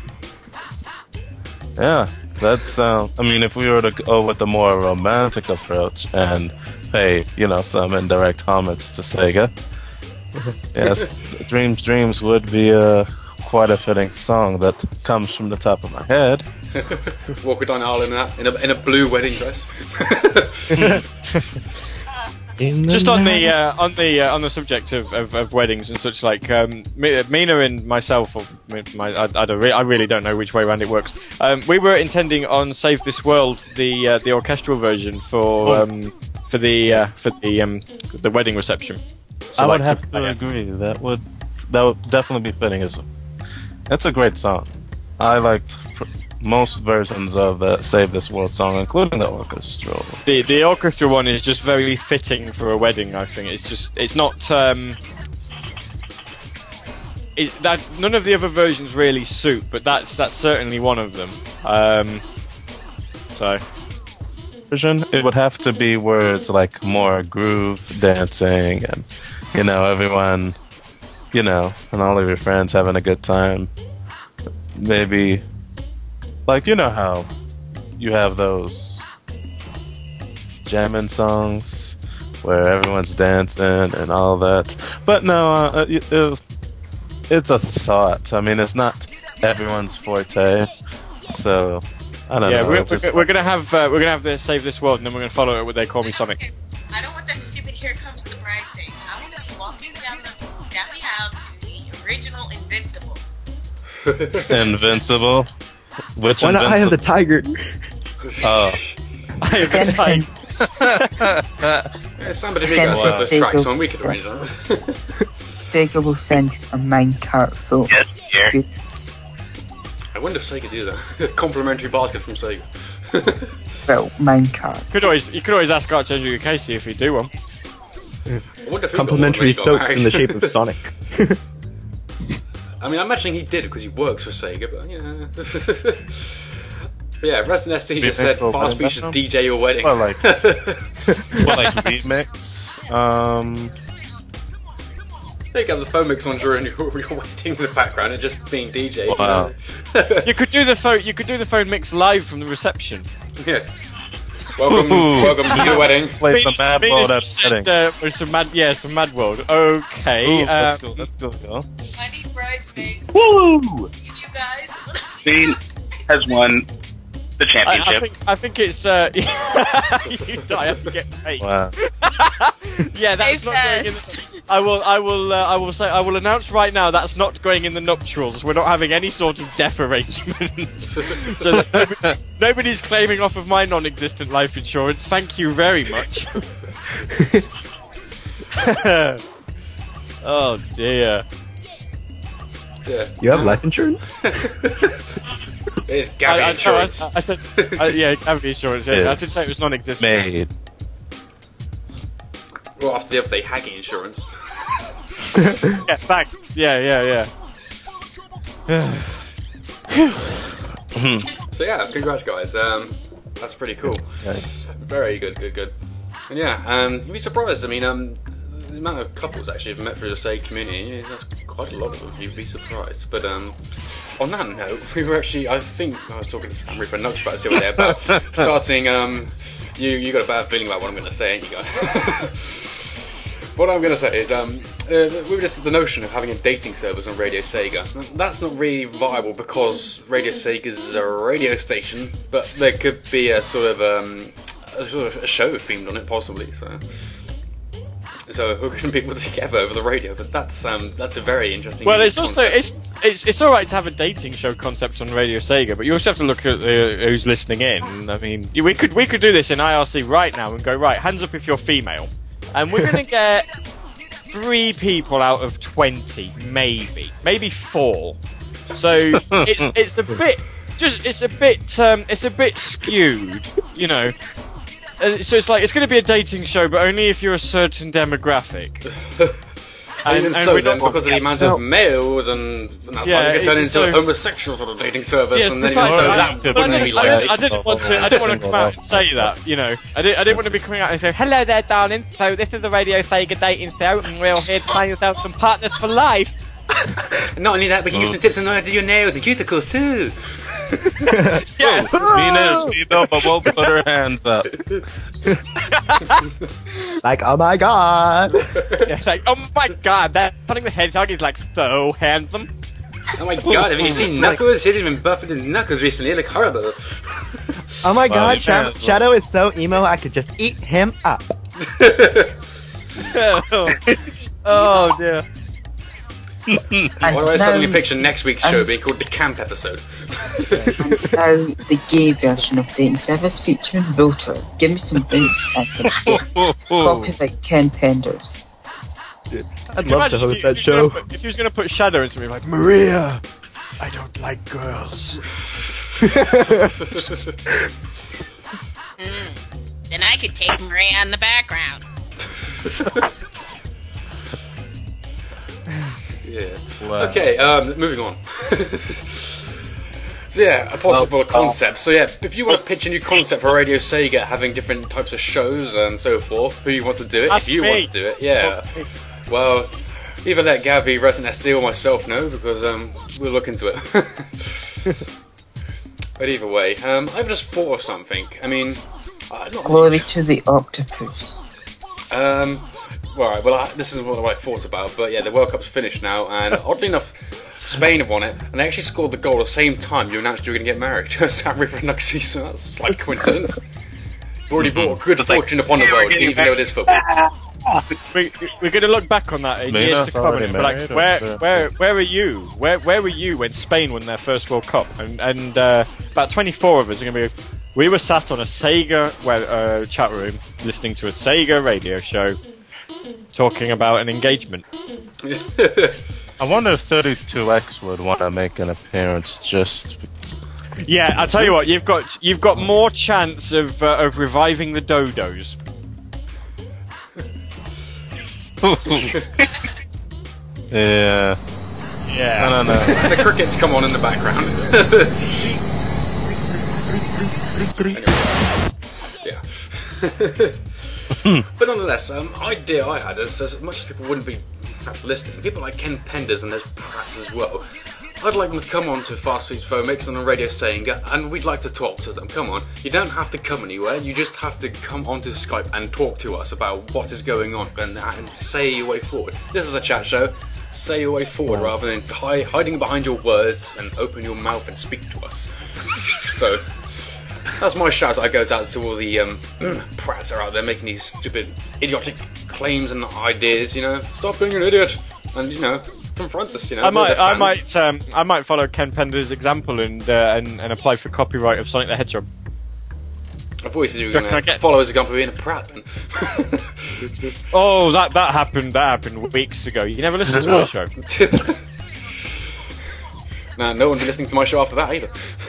Speaker 13: Yeah, that's. If we were to go with the more romantic approach and pay, some indirect homage to Sega, yes, Dreams would be quite a fitting song that comes from the top of my head.
Speaker 8: Walking down the aisle in a blue wedding dress.
Speaker 15: Just on the subject of weddings and such, like Mina and myself, or I really don't know which way around it works. We were intending on Save This World, the orchestral version for the wedding reception. So
Speaker 13: I would have to agree. That would definitely be fitting. That's a great song. I liked most versions of the Save This World song, including the orchestral.
Speaker 15: The orchestral one is just very fitting for a wedding, I think. It's not that none of the other versions really suit, but that's certainly one of them. So
Speaker 13: version, it would have to be where it's like more groove dancing and everyone, and all of your friends having a good time. Maybe like how you have those jamming songs where everyone's dancing and all that. But no, it's a thought. I mean, it's not everyone's forte. So I don't know.
Speaker 15: We're gonna have the Save This World, and then we're gonna follow it with They Call Me Sonic.
Speaker 17: I don't want that stupid "Here Comes the Bride" thing. I want to be walking down the aisle to the original Invincible.
Speaker 13: Invincible. Which
Speaker 5: Why not Eye of the Tiger?
Speaker 13: Oh.
Speaker 15: Eye of the Tiger.
Speaker 8: Somebody make us put the tracks on, we can arrange that.
Speaker 12: Sega will send a minecart full of goods.
Speaker 8: I wonder if Sega do that. Complimentary basket from Sega.
Speaker 12: Well, minecart.
Speaker 15: You could always ask Archangel Casey if he'd do one.
Speaker 5: Complimentary soaps in the shape of Sonic.
Speaker 8: I mean, I'm imagining he did it because he works for Sega, but But yeah, Resident SC just said Fast Beat should DJ your wedding.
Speaker 13: Well, like remix.
Speaker 8: There you go, the phone mix on during your wedding in the background and just being DJ.
Speaker 13: Wow.
Speaker 15: You could do the phone mix live from the reception.
Speaker 8: Yeah. Welcome to your wedding.
Speaker 13: Play some Mad World at wedding.
Speaker 15: Some Mad World. Okay.
Speaker 13: Ooh, let's go.
Speaker 17: I need bridesmaids.
Speaker 13: Woo!
Speaker 17: You guys.
Speaker 11: Spain has won the championship.
Speaker 15: I think it's I have to get paid.
Speaker 13: Wow.
Speaker 15: Yeah, that's not going in the, I will announce right now that's not going in the nuptials. We're not having any sort of death arrangement. So that nobody's claiming off of my non-existent life insurance. Thank you very much. Oh dear.
Speaker 8: Yeah.
Speaker 5: You have life insurance?
Speaker 8: It's Gabby insurance.
Speaker 15: I said, yeah, Gabby insurance. Yeah. I didn't say it was non-existent.
Speaker 13: Made.
Speaker 8: Well, after the other day, Haggy insurance.
Speaker 15: Yeah, thanks. Yeah.
Speaker 8: So yeah, congrats guys. That's pretty cool. Very good. And yeah, you'd be surprised. I mean, the amount of couples actually have met through the Sega community, that's quite a lot of them. You'd be surprised. But on that note, we were actually, I think I was talking to Sam Reaper Nuts about this the other day about starting. You got a bad feeling about what I'm going to say, ain't you guys? What I'm going to say is, we were just the notion of having a dating service on Radio Sega. That's not really viable because Radio Sega is a radio station, but there could be a sort of a show themed on it, possibly. So hooking people together over the radio, but that's a very interesting.
Speaker 15: Well, it's
Speaker 8: concept.
Speaker 15: also it's all right to have a dating show concept on Radio Sega, but you also have to look at who's listening in. I mean, we could do this in IRC right now and go right, hands up if you're female. And we're going to get 3 people out of 20, maybe 4. So it's a bit skewed, you know. So it's like it's going to be a dating show, but only if you're a certain demographic.
Speaker 8: And even so, then, because of the amount of males and that's like it could turn into a homosexual sort of dating service, and then that wouldn't be likely.
Speaker 15: I didn't want to come out and say that, you know. I didn't want to be coming out and say, "Hello there, darling. So this is the Radio Sega dating show, and we're all here to find yourself some partners for life."
Speaker 8: Not only that, but you give some tips on how to do your nails and cuticles too.
Speaker 15: Yeah,
Speaker 13: Venus, but we'll put her hands up.
Speaker 5: Like, oh my god.
Speaker 15: Yeah, like, oh my god, that Sonic the Hedgehog is like so handsome.
Speaker 8: Oh my god, have you seen Knuckles? He's been buffing his knuckles recently, they look horrible.
Speaker 5: Oh my god, Shadow is so emo, I could just eat him up.
Speaker 15: Oh dear.
Speaker 8: Why do I suddenly picture next week's show being called the camp episode?
Speaker 12: And now the gay version of Dating Service featuring Voter. Give me some boots and some dick. Copyright Ken Penders.
Speaker 5: I'd love to host that show.
Speaker 15: If he was going to put Shadow in something like, Maria, I don't like girls.
Speaker 17: Then I could take Maria in the background.
Speaker 8: Yeah.
Speaker 13: Wow.
Speaker 8: Okay, moving on. So yeah, a possible concept. So yeah, if you want to pitch a new concept for Radio Sega, having different types of shows and so forth, who you want to do it,
Speaker 15: That's
Speaker 8: if you
Speaker 15: me.
Speaker 8: want to do it, yeah. Well, either let Gavi, Resident SD, or myself know, because we'll look into it. But either way, I've just thought of something. I mean,
Speaker 12: Glory to the octopus.
Speaker 8: Right, well, this is what I thought about, but yeah, the World Cup's finished now, and oddly enough, Spain have won it, and they actually scored the goal at the same time you announced you were going to get married. Sam Reaper and Nuxie, so that's a slight coincidence. You've already brought good fortune upon the world, even though it is football.
Speaker 15: We're going to look back on that in years to come and be like, where were you? Where were you when Spain won their first World Cup? And about 24 of us are going to be. We were sat on a Sega chat room listening to a Sega radio show, talking about an engagement.
Speaker 13: I wonder if 32X would want to make an appearance. Just
Speaker 15: yeah, I'll tell you what, you've got more chance of reviving the Dodos.
Speaker 13: Yeah.
Speaker 15: Yeah.
Speaker 13: I don't know.
Speaker 8: And the crickets come on in the background. Yeah. But nonetheless, idea I had is, as much as people wouldn't be perhaps listening, people like Ken Penders and those prats as well, I'd like them to come on to Fast Food Phonics on the Radio Sega, and we'd like to talk to them. Come on, you don't have to come anywhere, you just have to come onto Skype and talk to us about what is going on and say your way forward. This is a chat show. Say your way forward rather than hiding behind your words, and open your mouth and speak to us. So that's my shout that goes out to all the prats that are out there making these stupid, idiotic claims and ideas. You know, stop being an idiot, and confront us. You know,
Speaker 15: I might follow Ken Pender's example and apply for copyright of Sonic the Hedgehog.
Speaker 8: I thought you said you were going to follow his example of being a prat. Then.
Speaker 15: Oh, that happened. That happened weeks ago. You never listened to my show.
Speaker 8: No one will be listening to my show after that either.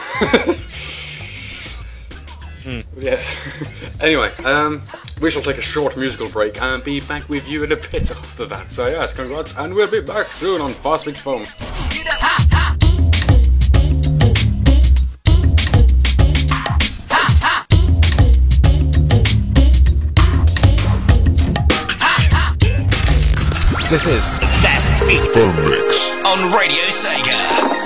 Speaker 8: Yes. Anyway, we shall take a short musical break and be back with you in a bit after that. So yes, congrats, and we'll be back soon on Fast Beats Phone.
Speaker 3: This is Fast Beat Phonics on Radio Sega.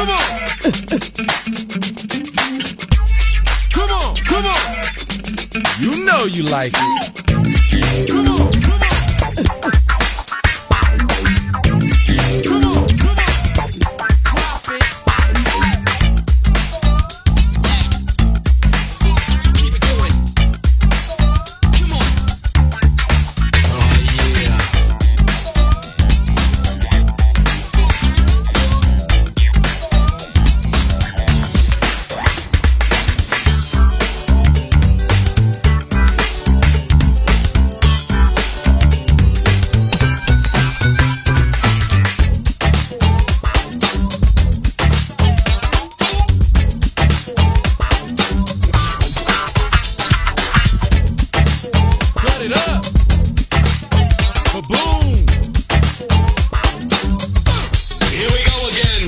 Speaker 18: Come on. Come on, come on. You know you like it. Come on, come on. Come on, come on. Drop it. Keep it going. Come on. Oh yeah. Cut it up. Ba-boom. Here we go again.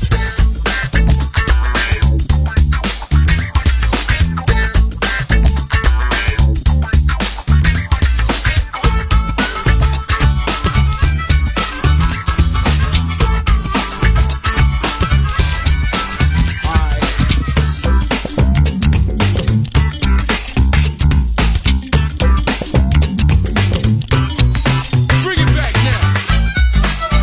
Speaker 18: Bring it back now.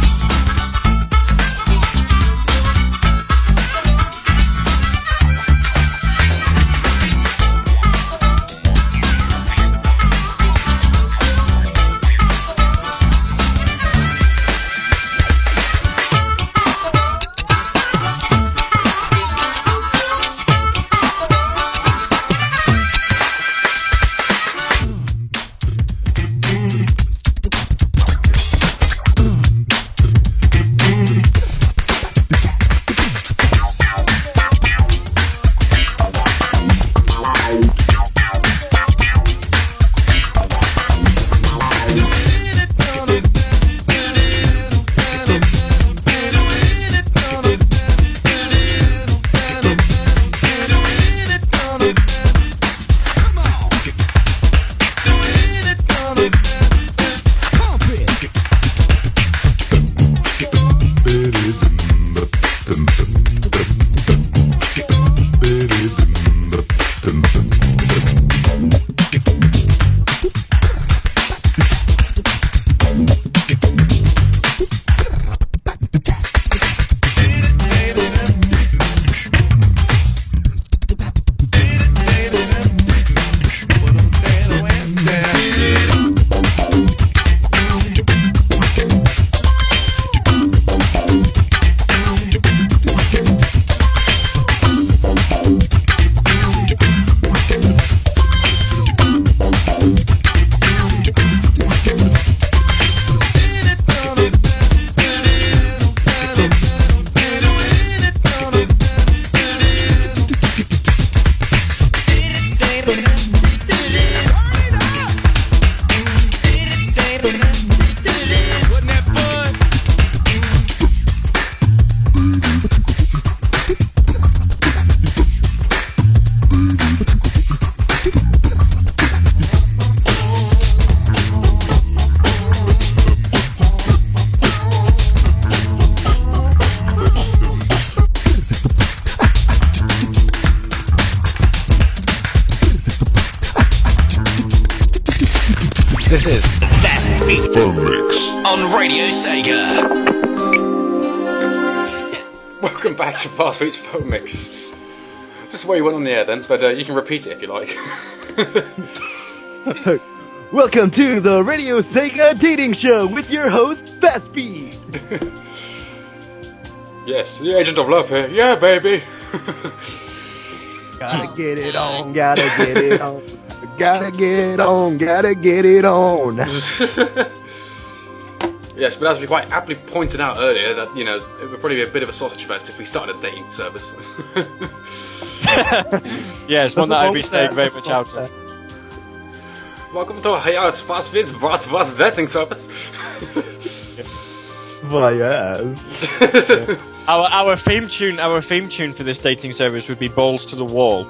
Speaker 18: Wasn't that fun?
Speaker 3: This is Fast Beat Phone Mix on Radio Sega.
Speaker 8: Welcome back to Fast Beats Phone Mix. Just the way you went on the air then, but you can repeat it if you like.
Speaker 5: Welcome to the Radio Sega Dating Show with your host, Fast Beat.
Speaker 8: Yes, the agent of love here. Yeah, baby.
Speaker 5: Gotta get it on, gotta get it on. Gotta get it on, gotta get it on.
Speaker 8: Yes, but as we quite aptly pointed out earlier, that, you know, it would probably be a bit of a sausage fest if we started a dating service.
Speaker 15: Yes, one that I'd be staying very much out of.
Speaker 8: Welcome to Hayat's Fast Beats What's Dating Service.
Speaker 5: Why, yes.
Speaker 15: Our theme tune for this dating service would be Balls to the Wall.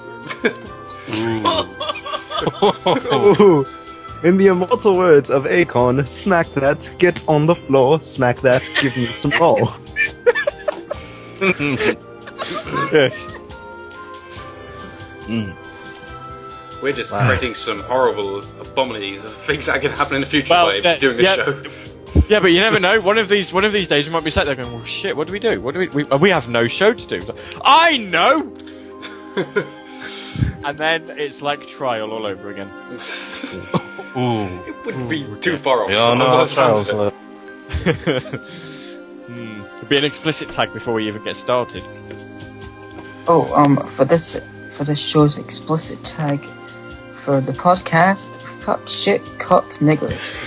Speaker 5: Ooh. In the immortal words of Akon, smack that, get on the floor, smack that, give me some more.
Speaker 15: Yes.
Speaker 8: We're just creating some horrible abominations of things that can happen in the future by doing a show.
Speaker 15: Yeah, but you never know. One of these days, we might be sat there going, "Well, shit, what do we do? What do we have no show to do." I know. And then it's like trial all over again.
Speaker 13: Ooh.
Speaker 8: It wouldn't be too far off.
Speaker 13: Yeah, no, that sounds like...
Speaker 15: It'd be an explicit tag before we even get started.
Speaker 12: Oh, for this show's explicit tag for the podcast, fuck, shit, cocks, niggers.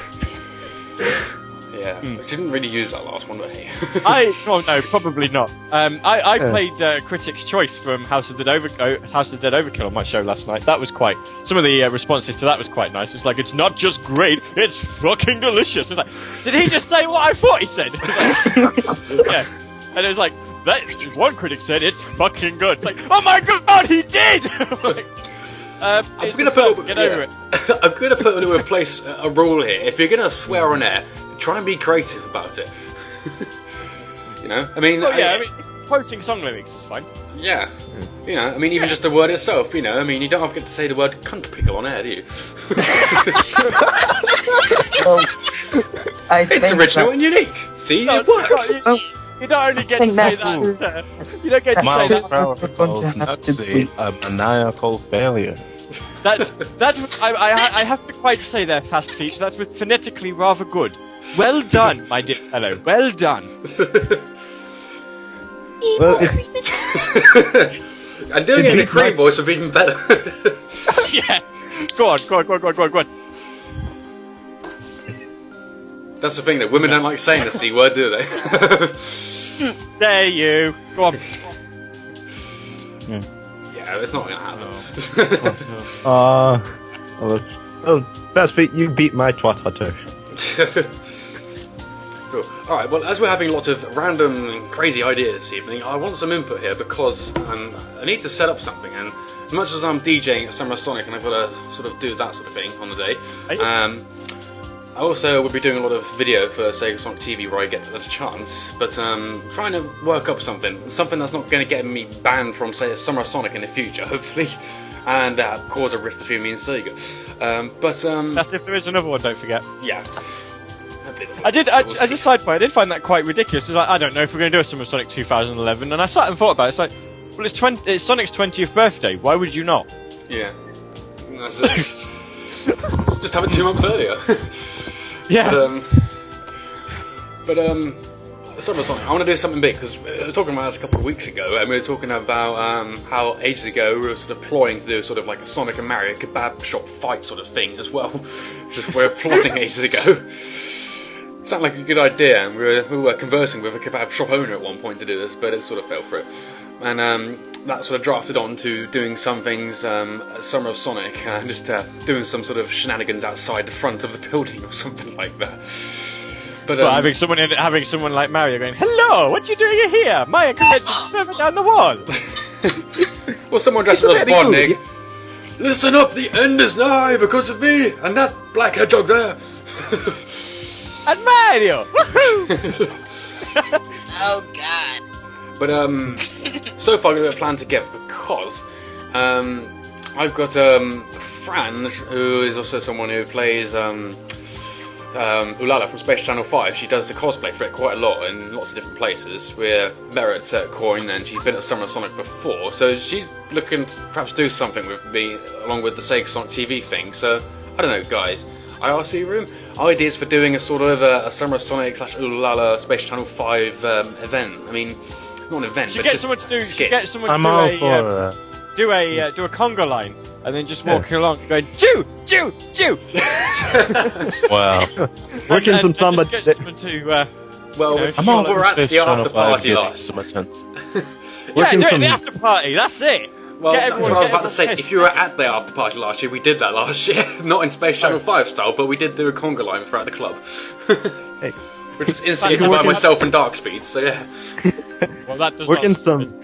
Speaker 8: Yeah, I didn't really use that last one, did
Speaker 15: No, probably not. I played Critics' Choice from House of the Dead Overkill on my show last night. That was quite... Some of the responses to that was quite nice. It was like, it's not just great, it's fucking delicious. It was like, did he just say what I thought he said? Like, yes. And it was like, one critic said, it's fucking good. It's like, oh my god, he did! Like,
Speaker 8: I'm going to put into place a rule here. If you're going to swear on air, try and be creative about it. You know, I mean,
Speaker 15: quoting song lyrics is fine.
Speaker 8: Yeah, you know, I mean, even just the word itself. You know, I mean, you don't have to get to say the word cunt pickle on air, do you? It's original and unique. See, it works.
Speaker 15: You don't only get to say that. You don't get to say that.
Speaker 13: A maniacal failure.
Speaker 15: I have to quite say there, Fast Feet. That was phonetically rather good. Well done, my dear fellow. Well done.
Speaker 8: Well, and doing it in a Crane voice would be even better.
Speaker 15: Yeah. Go on.
Speaker 8: That's the thing, that women don't like saying the C word, do they?
Speaker 15: Dare you. Go on.
Speaker 8: Yeah, it's not going to happen.
Speaker 5: Fast Feet, you beat my Twitter.
Speaker 8: Cool. Alright, well, as we're having lots of random and crazy ideas this evening, I want some input here because I need to set up something, and as much as I'm DJing at Summer Sonic and I've got to sort of do that sort of thing on the day, I also will be doing a lot of video for Sega Sonic TV where I get a chance, but trying to work up something that's not going to get me banned from, say, Summer Sonic in the future, hopefully, and cause a rift between me and Sega.
Speaker 15: That's if there is another one, don't forget.
Speaker 8: Yeah.
Speaker 15: As a side point, I did find that quite ridiculous. Like, I don't know if we're going to do a Summer Sonic 2011, and I sat and thought about it. It's like, well, it's Sonic's 20th birthday. Why would you not?
Speaker 8: Yeah. That's it. Just have it 2 months earlier.
Speaker 15: Yeah.
Speaker 8: But Summer Sonic, I want to do something big, because we were talking about this a couple of weeks ago, and we were talking about how ages ago we were sort of ploying to do sort of like a Sonic and Mario kebab shop fight sort of thing as well. Just we were plotting ages ago. Sounded like a good idea, and we were conversing with a kebab shop owner at one point to do this, but it sort of fell for it. And that sort of drafted on to doing some things at Summer of Sonic, just doing some sort of shenanigans outside the front of the building or something like that. But
Speaker 15: having someone like Mario going, "Hello, what you doing here? My convention is further down the wall."
Speaker 8: Well, someone dressed as Robotnik. Listen up, the end is nigh because of me and that black hedgehog there.
Speaker 15: And Mario!
Speaker 17: Oh god.
Speaker 8: But so far we have a plan together because I've got Fran, who is also someone who plays Ulala from Space Channel 5. She does the cosplay for it quite a lot in lots of different places. We're there at Coin, and she's been at Summer Sonic before, so she's looking to perhaps do something with me along with the Sega Sonic TV thing. So I don't know, guys. IRC room? Ideas for doing a sort of a Summer Sonic / Ulala Space Channel 5 event. I mean, not an event, but
Speaker 15: get
Speaker 8: just
Speaker 15: someone to do.
Speaker 8: skit.
Speaker 15: Get someone to do a conga line, and then just walk along going choo choo choo.
Speaker 13: Wow.
Speaker 5: Working some samba.
Speaker 15: Get someone to.
Speaker 8: Well,
Speaker 13: I'm all
Speaker 8: we were at the after party last.
Speaker 13: Some attempts.
Speaker 15: Yeah, do it at the after party. That's it.
Speaker 8: Well, that's what I was about to say. If you were at the after party last year, we did that last year. Not in Space Channel 5 style, but we did do a conga line throughout the club.
Speaker 5: Hey.
Speaker 8: Which is instigated by myself and Darkspeed, so yeah.
Speaker 15: Well, that does
Speaker 5: working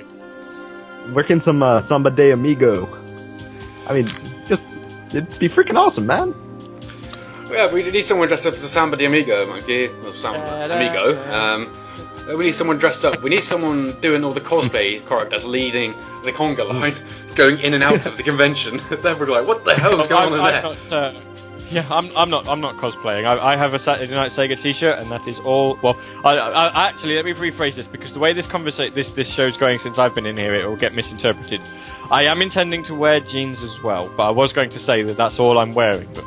Speaker 5: some Samba de Amigo. I mean, just it'd be freaking awesome, man.
Speaker 8: Well, yeah, we need someone dressed up as a Samba de Amigo monkey, or Samba Amigo. We need someone dressed up. We need someone doing all the cosplay characters, leading the conga line, going in and out of the convention. Then we're like, what the hell is going on in there?
Speaker 15: I'm not cosplaying. I have a Saturday Night Sega T-shirt, and that is all. Well, I actually, let me rephrase this, because the way this show's going since I've been in here, it will get misinterpreted. I am intending to wear jeans as well, but I was going to say that that's all I'm wearing. But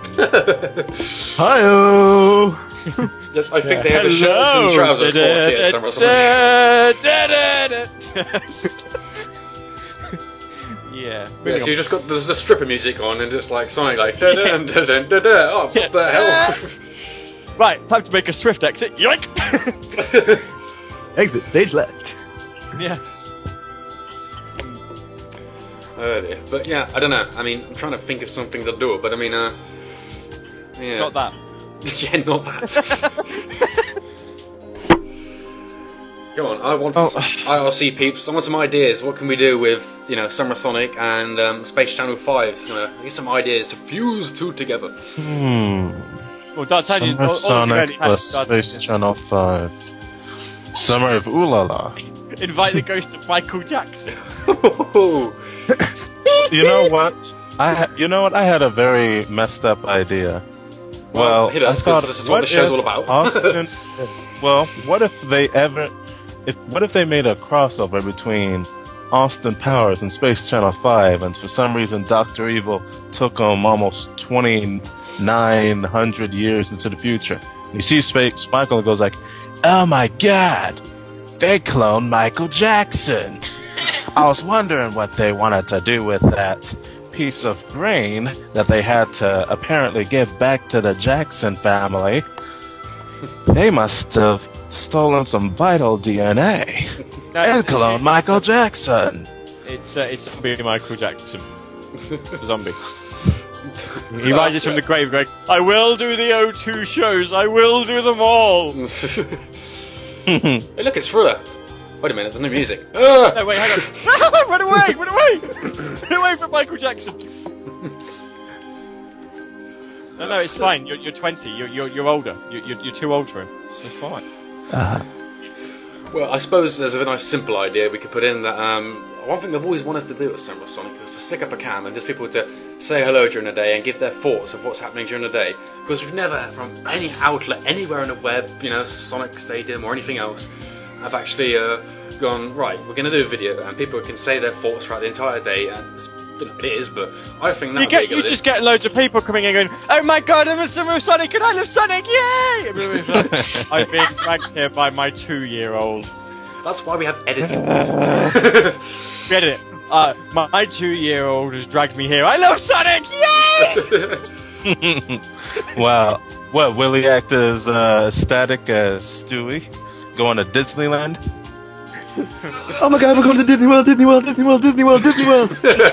Speaker 5: hi-oh!
Speaker 8: Yes, I think they have the shirts and trousers course here somewhere.
Speaker 15: Yeah.
Speaker 8: Yeah, so you just got the stripper music on and just like Sonic like oh what the hell?
Speaker 15: Right, time to make a swift exit. Yoink!
Speaker 5: Exit stage left.
Speaker 15: Yeah.
Speaker 8: Dear. But yeah, I don't know. I mean, I'm trying to think of something to do, but I mean, yeah.
Speaker 15: Not that.
Speaker 8: Yeah, not that. Go on, I want IRC peeps. I want some ideas. What can we do with, Summer Sonic and Space Channel 5? I need some ideas to fuse two together.
Speaker 15: Well, D'Artagnan,
Speaker 13: Summer Sonic plus Space Channel 5. Summer of Ooh La La.
Speaker 15: Invite the ghost of Michael Jackson.
Speaker 13: You know what? I had a very messed up idea. Well,
Speaker 8: hit us,
Speaker 13: I thought,
Speaker 8: this is what the show's all about.
Speaker 13: Austin, well, what if they made a crossover between Austin Powers and Space Channel 5, and for some reason Dr. Evil took them almost 2,900 years into the future. You see Space Michael goes like, "Oh my God, they cloned Michael Jackson." I was wondering what they wanted to do with that piece of brain that they had to apparently give back to the Jackson family. They must have stolen some vital DNA and cloned Michael Jackson.
Speaker 15: It's zombie Michael Jackson. Zombie. He rises from the grave going, "I will do the O2 shows. I will do them all."
Speaker 8: Hey, look, it's Thriller. Wait a minute, there's no music.
Speaker 15: No, wait, hang on. Run away! Run away! Run away from Michael Jackson. No, it's fine. You're 20. You're older. You're too old for him. It's fine.
Speaker 8: Well, I suppose there's a nice simple idea we could put in that one thing I've always wanted to do at Summer Sonic was to stick up a cam and just people to say hello during the day and give their thoughts of what's happening during the day. Because we've never, from any outlet anywhere on the web, Sonic Stadium or anything else, have actually gone, right, we're going to do a video and people can say their thoughts throughout the entire day. And it is, but I think that
Speaker 15: you just get loads of people coming in going, "Oh my God, I'm a Summer Sonic and I love Sonic, yay!" I've been dragged here by my 2-year-old.
Speaker 8: That's why we have editing.
Speaker 15: We edit it. My 2-year-old has dragged me here. I love Sonic, yay!
Speaker 13: Wow. What, will he act as static as Stewie? Going to Disneyland?
Speaker 5: Oh my God, we're going to Disney World, Disney World, Disney World, Disney World, Disney World!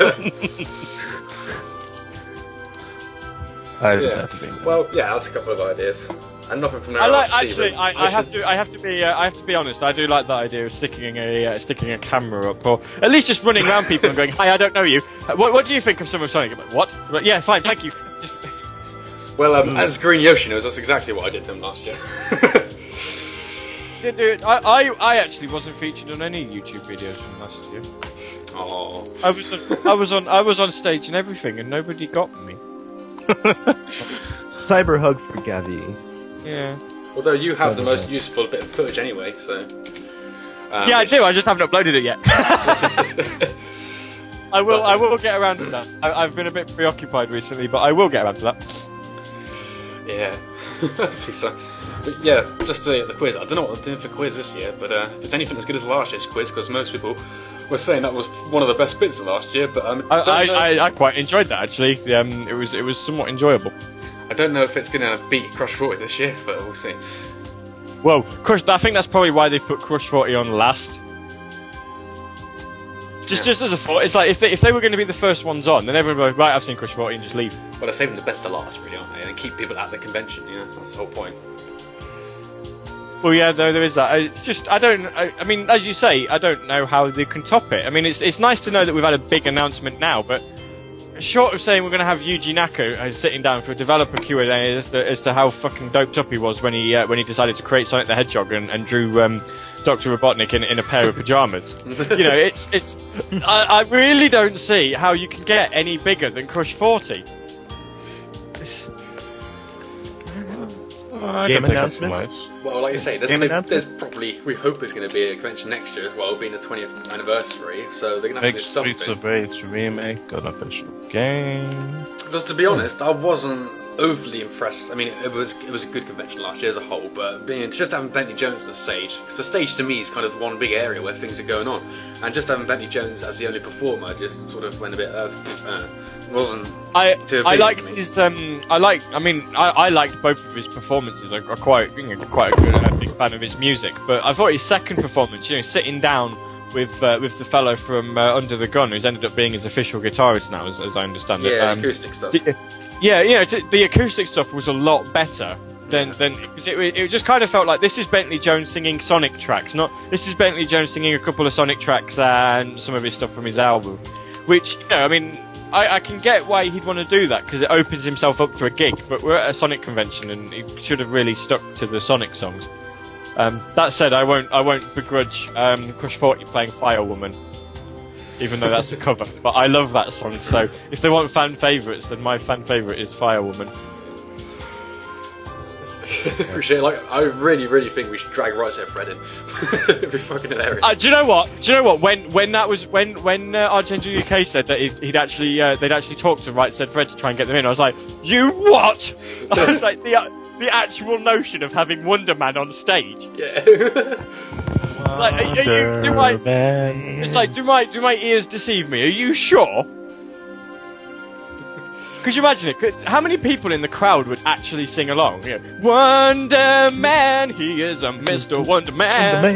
Speaker 13: I just have to be.
Speaker 8: Well, yeah, that's a couple of ideas, and nothing from there.
Speaker 15: I have to be honest. I do like that idea of sticking a camera up, or at least just running around people and going, "Hi, I don't know you. What do you think of Summer Sonic?" I'm like, "What?" But yeah, fine, thank you.
Speaker 8: Well, as Green Yoshi knows, that's exactly what I did to him last year.
Speaker 15: Dude, I actually wasn't featured on any YouTube videos from last year.
Speaker 8: Oh,
Speaker 15: I was on stage and everything, and nobody got me.
Speaker 5: Cyber hug for Gavi.
Speaker 15: Yeah.
Speaker 8: Although you have the most useful bit of footage anyway, so.
Speaker 15: Yeah, I do. I just haven't uploaded it yet. I will get around to that. I've been a bit preoccupied recently, but I will get around to that.
Speaker 8: Yeah. But yeah, just the quiz. I don't know what I'm doing for quiz this year, but if it's anything as good as last year's quiz, because most people were saying that was one of the best bits of last year. But
Speaker 15: I quite enjoyed that actually. It was somewhat enjoyable.
Speaker 8: I don't know if it's going to beat Crush 40 this year, but we'll see.
Speaker 15: Well, Crush. I think that's probably why they put Crush 40 on last. Just as a thought, it's like if they were going to be the first ones on, then everyone would go, right, I've seen Crush 40 and just leave.
Speaker 8: Well, they're saving the best to last, really, aren't they? And keep people at the convention. That's the whole point.
Speaker 15: Well, yeah, there is that. It's just, I mean, as you say, I don't know how they can top it. I mean, it's nice to know that we've had a big announcement now, but short of saying we're going to have Yuji Naka sitting down for a developer Q&A as to how fucking doped up he was when he decided to create Sonic the Hedgehog and drew Dr. Robotnik in a pair of pajamas. You know, it's. I really don't see how you can get any bigger than Crush 40.
Speaker 13: Game announcement.
Speaker 8: Well, like you say, there's probably, we hope there's going to be a convention next year as well, being the 20th anniversary, so they're going to have to do something.
Speaker 13: Streets of Rage remake, an official game.
Speaker 8: Because to be honest, I wasn't overly impressed. I mean, it was a good convention last year as a whole, but just having Bentley Jones on the stage, because the stage to me is kind of one big area where things are going on, and just having Bentley Jones as the only performer just sort of went a bit wasn't.
Speaker 15: I liked his. I liked both of his performances. I'm quite a big fan of his music, but I thought his second performance, you know, sitting down with the fellow from Under the Gun, who's ended up being his official guitarist now, as I understand it.
Speaker 8: Yeah, acoustic stuff.
Speaker 15: The acoustic stuff was a lot better than it just kind of felt like this is Bentley Jones singing Sonic tracks, not this is Bentley Jones singing a couple of Sonic tracks and some of his stuff from his album, which, you know, I mean, I can get why he'd want to do that because it opens himself up for a gig, but we're at a Sonic convention and he should have really stuck to the Sonic songs. That said, I won't begrudge Crush 40 playing Firewoman, even though that's a cover. But I love that song, so if they want fan favourites, then my fan favourite is Firewoman.
Speaker 8: Appreciate it. Like, I really think we should drag Right Said Fred in. It'd be fucking hilarious.
Speaker 15: Do you know what? When Archangel UK said that they'd actually talked to Right Said Fred to try and get them in, I was like, you what? I was like, the actual notion of having Wonder Man on stage.
Speaker 8: Yeah.
Speaker 15: Do my ears deceive me? Are you sure? Could you imagine it? How many people in the crowd would actually sing along? You know, Wonder Man, he is a Mr. Wonder Man.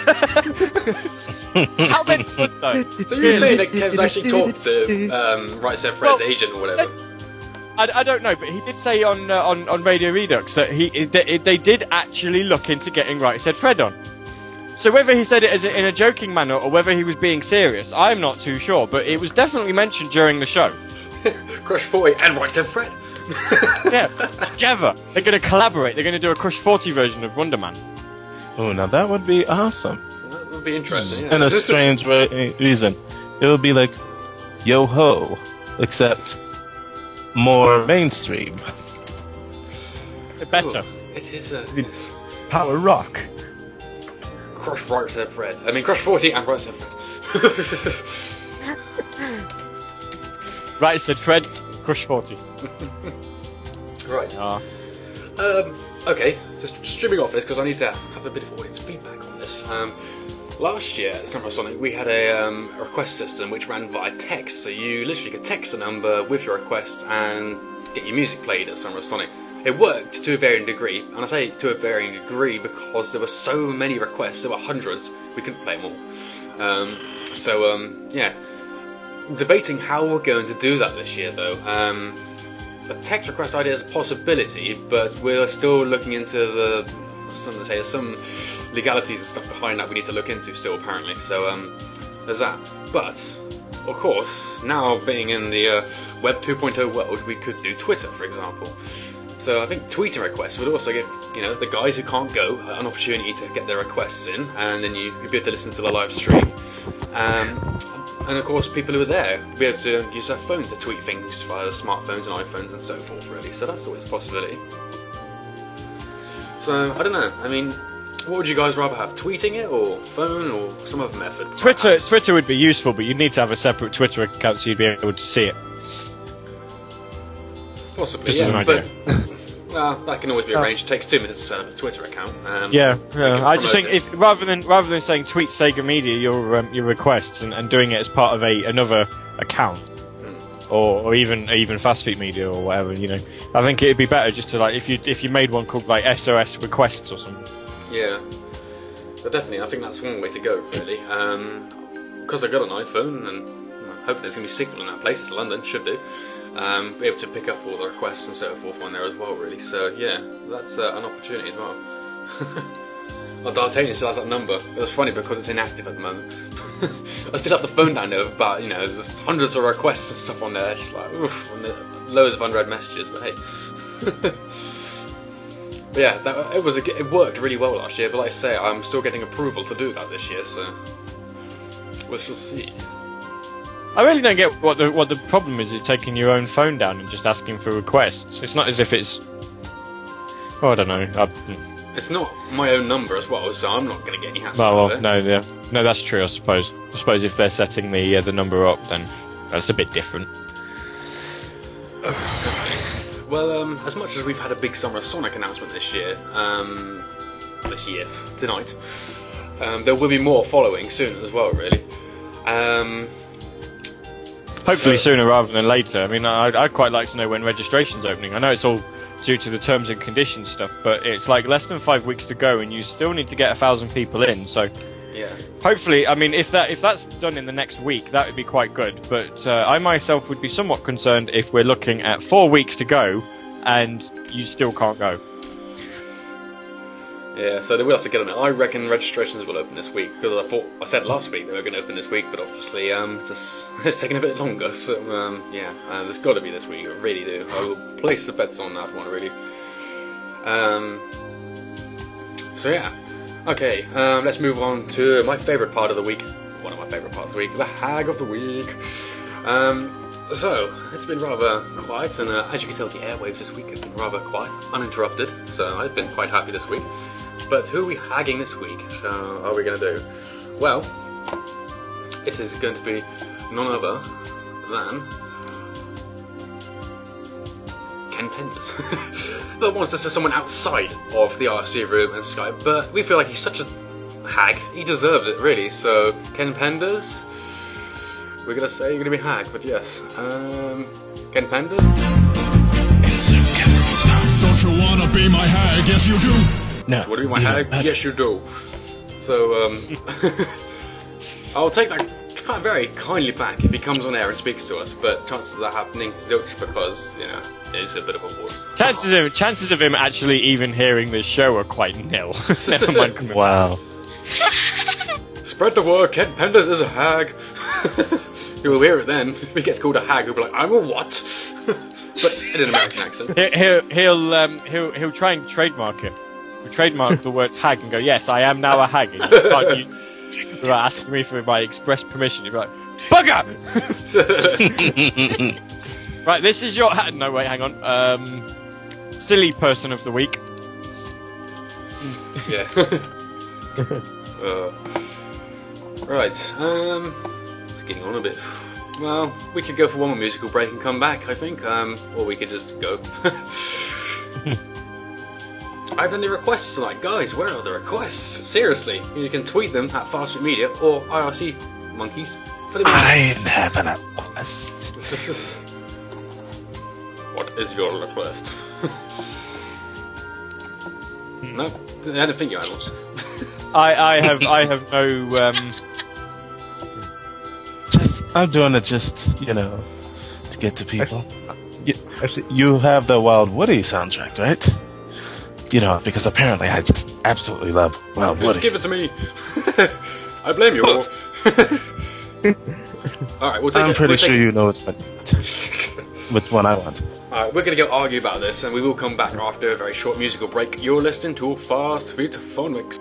Speaker 15: How many would though?
Speaker 8: So you're saying that Kev's actually talked to Right Said Fred's agent or whatever?
Speaker 15: I don't know, but he did say on Radio Redux that they did actually look into getting Right Said Fred on. So whether he said it in a joking manner or whether he was being serious, I'm not too sure, but it was definitely mentioned during the show.
Speaker 8: Crush 40 and Right Said Fred.
Speaker 15: Yeah, together. They're going to collaborate. They're going to do a Crush 40 version of Wonder Man.
Speaker 13: Oh, now that would be awesome.
Speaker 8: That would be interesting, yeah.
Speaker 13: In a strange reason. It would be like Yo-Ho, except more mainstream.
Speaker 15: Better.
Speaker 8: It is
Speaker 5: power rock.
Speaker 8: Crush Right Said Fred. I mean, Crush 40 and Right Said Fred.
Speaker 15: Right Said Fred, Crush 40.
Speaker 8: Right. Okay, just streaming off this because I need to have a bit of audience feedback on this. Last year at Summer Sonic we had a request system which ran via text, so you literally could text a number with your request and get your music played at Summer Sonic. It worked to a varying degree, and I say to a varying degree because there were so many requests, there were hundreds, we couldn't play them all. Yeah. Debating how we're going to do that this year though. The text request idea is a possibility, but we're still looking into some legalities and stuff behind that we need to look into still apparently, so there's that. But of course, now being in the Web 2.0 world, we could do Twitter, for example. So I think tweeting requests would also give, you know, the guys who can't go an opportunity to get their requests in, and then you'd be able to listen to the live stream. And of course, people who are there will be able to use their phones to tweet things via the smartphones and iPhones and so forth, really. So that's always a possibility. So, I don't know. I mean, what would you guys rather have? Tweeting it, or phone, or some other method?
Speaker 15: Twitter would be useful, but you'd need to have a separate Twitter account so you'd be able to see it.
Speaker 8: Possibly,
Speaker 15: just as an idea.
Speaker 8: Well, that can always be arranged. It takes 2 minutes to set up a Twitter account.
Speaker 15: Yeah. I just think if rather than saying tweet Sega Media your requests and doing it as part of another account, or even Fast Feet Media or whatever, you know, I think it'd be better just to like if you made one called like SOS Requests or something.
Speaker 8: Yeah, but definitely, I think that's one way to go, really. Because I got an iPhone and I hope there's going to be signal in that place. It's London, should do. Be able to pick up all the requests and so forth on there as well, really. So yeah, that's an opportunity as well. Well, D'Artagnan still has that number. It was funny because it's inactive at the moment. I still have the phone down there, but there's hundreds of requests and stuff on there. It's just like, oof, and loads of unread messages. But hey, but yeah, it worked really well last year. But like I say, I'm still getting approval to do that this year, so we shall see.
Speaker 15: I really don't get what the problem is. It's taking your own phone down and just asking for requests. It's not as if it's. Oh, I don't know.
Speaker 8: It's not my own number as well, so I'm not going to get any hassle
Speaker 15: well,
Speaker 8: with it.
Speaker 15: No, that's true. I suppose if they're setting the number up, then that's a bit different.
Speaker 8: Well, as much as we've had a big Summer Sonic announcement tonight, there will be more following soon as well. Really.
Speaker 15: Hopefully sooner rather than later. I mean, I'd quite like to know when registration's opening. I know it's all due to the terms and conditions stuff, but it's like less than 5 weeks to go, and you still need to get 1,000 people in. So,
Speaker 8: yeah.
Speaker 15: Hopefully, I mean, if that's done in the next week, that would be quite good. But I myself would be somewhat concerned if we're looking at 4 weeks to go, and you still can't go.
Speaker 8: Yeah, so they will have to get on it. I reckon registrations will open this week, because I said last week they were going to open this week, but obviously it's taking a bit longer. So there's got to be this week. I really do. I will place the bets on that one, really. So yeah, okay. Let's move on to my favourite part of the week. One of my favourite parts of the week, the Hag of the Week. So it's been rather quiet, and as you can tell, the airwaves this week have been rather quiet, uninterrupted. So I've been quite happy this week. But who are we hagging this week? So are we going to do? Well, it is going to be none other than Ken Penders. But wants to see someone outside of the RC room and Skype, but we feel like he's such a hag, he deserves it, really. So, Ken Penders, we're going to say you're going to be hagged, but yes. Ken Penders?
Speaker 18: Don't you want to be my hag? Yes, you do.
Speaker 8: No. Want to be my hag? Yes, you do. So, I'll take that very kindly back if he comes on air and speaks to us, but chances of that happening is zilch because, it's a bit of a wuss.
Speaker 15: Chances of him actually even hearing this show are quite nil. Never mind.
Speaker 13: Wow.
Speaker 8: Spread the word, Ken Penders is a hag. You'll hear it then. If he gets called a hag, he'll be like, I'm a what? But in an American accent.
Speaker 15: He'll try and trademark it. He'll trademark the word hag and go, yes, I am now a hag. And you can't use without asking me for my express permission. You'll be like, bugger! Right, this is your hat. No, wait, hang on. Silly person of the week.
Speaker 8: Yeah. Right, it's getting on a bit. Well, we could go for one more musical break and come back, I think. Or we could just go. I have any requests tonight. Guys, where are the requests? Seriously, you can tweet them at Fast Food Media or IRC Monkeys.
Speaker 13: I have a request.
Speaker 8: What is your request? No, I don't think you had one.
Speaker 15: I have no.
Speaker 13: I'm doing it just to get to people. You have the Wild Woody soundtrack, right? Because apparently I just absolutely love Wild Woody.
Speaker 8: Give it to me. I blame you all. Alright, we'll take
Speaker 13: I'm pretty sure you know which one I want.
Speaker 8: Alright, we're going to go argue about this, and we will come back after a very short musical break. You're listening to Fast Feet Phone Mix.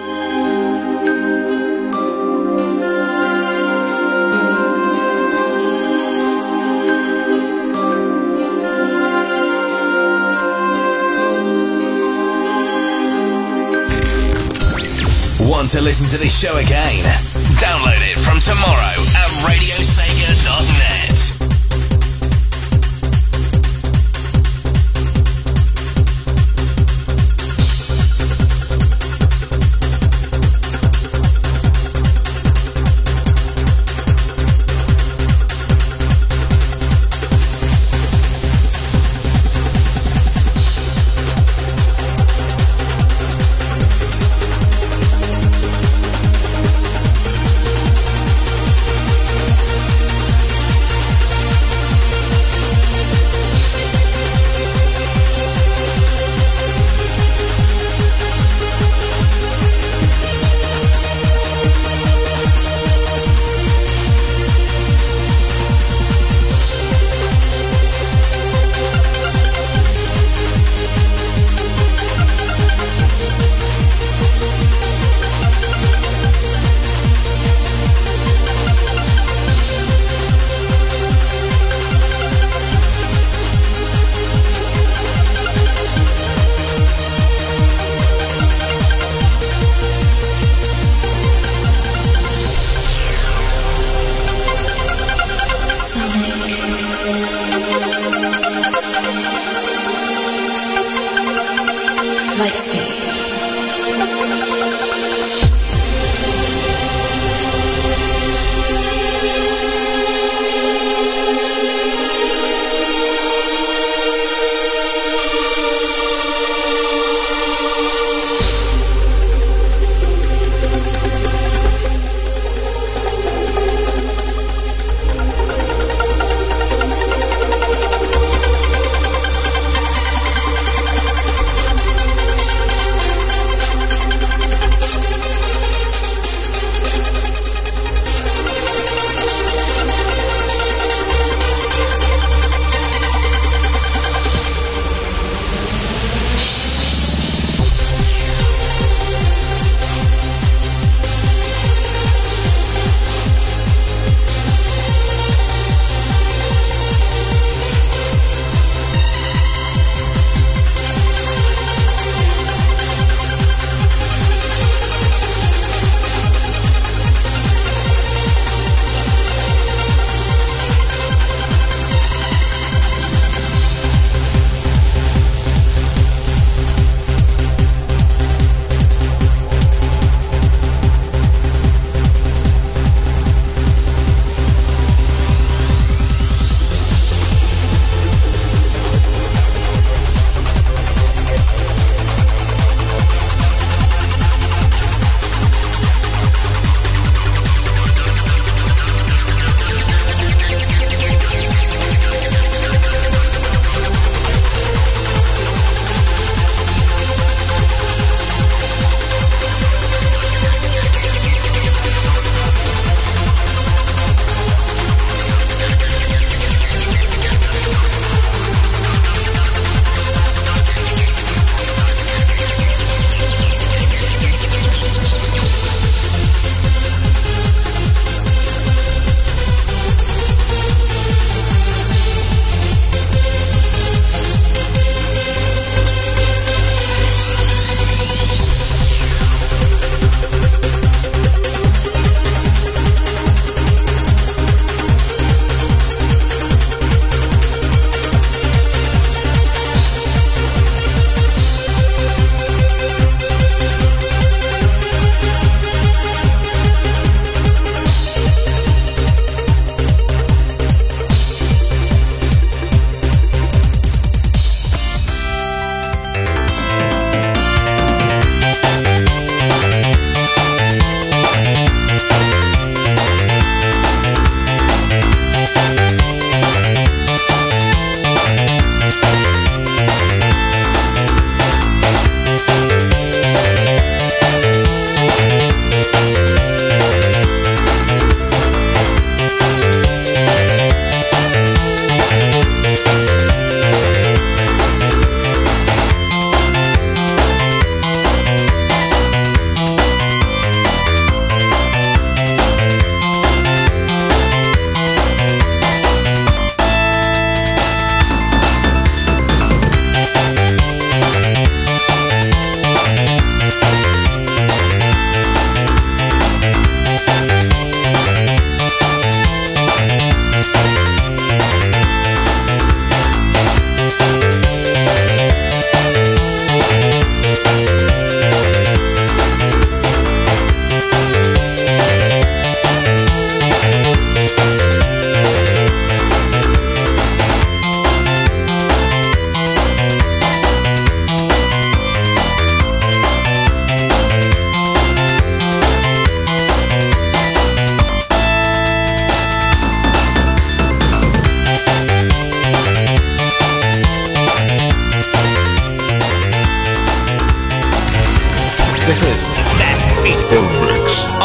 Speaker 3: Want to listen to this show again? Download it from tomorrow at radiosega.net.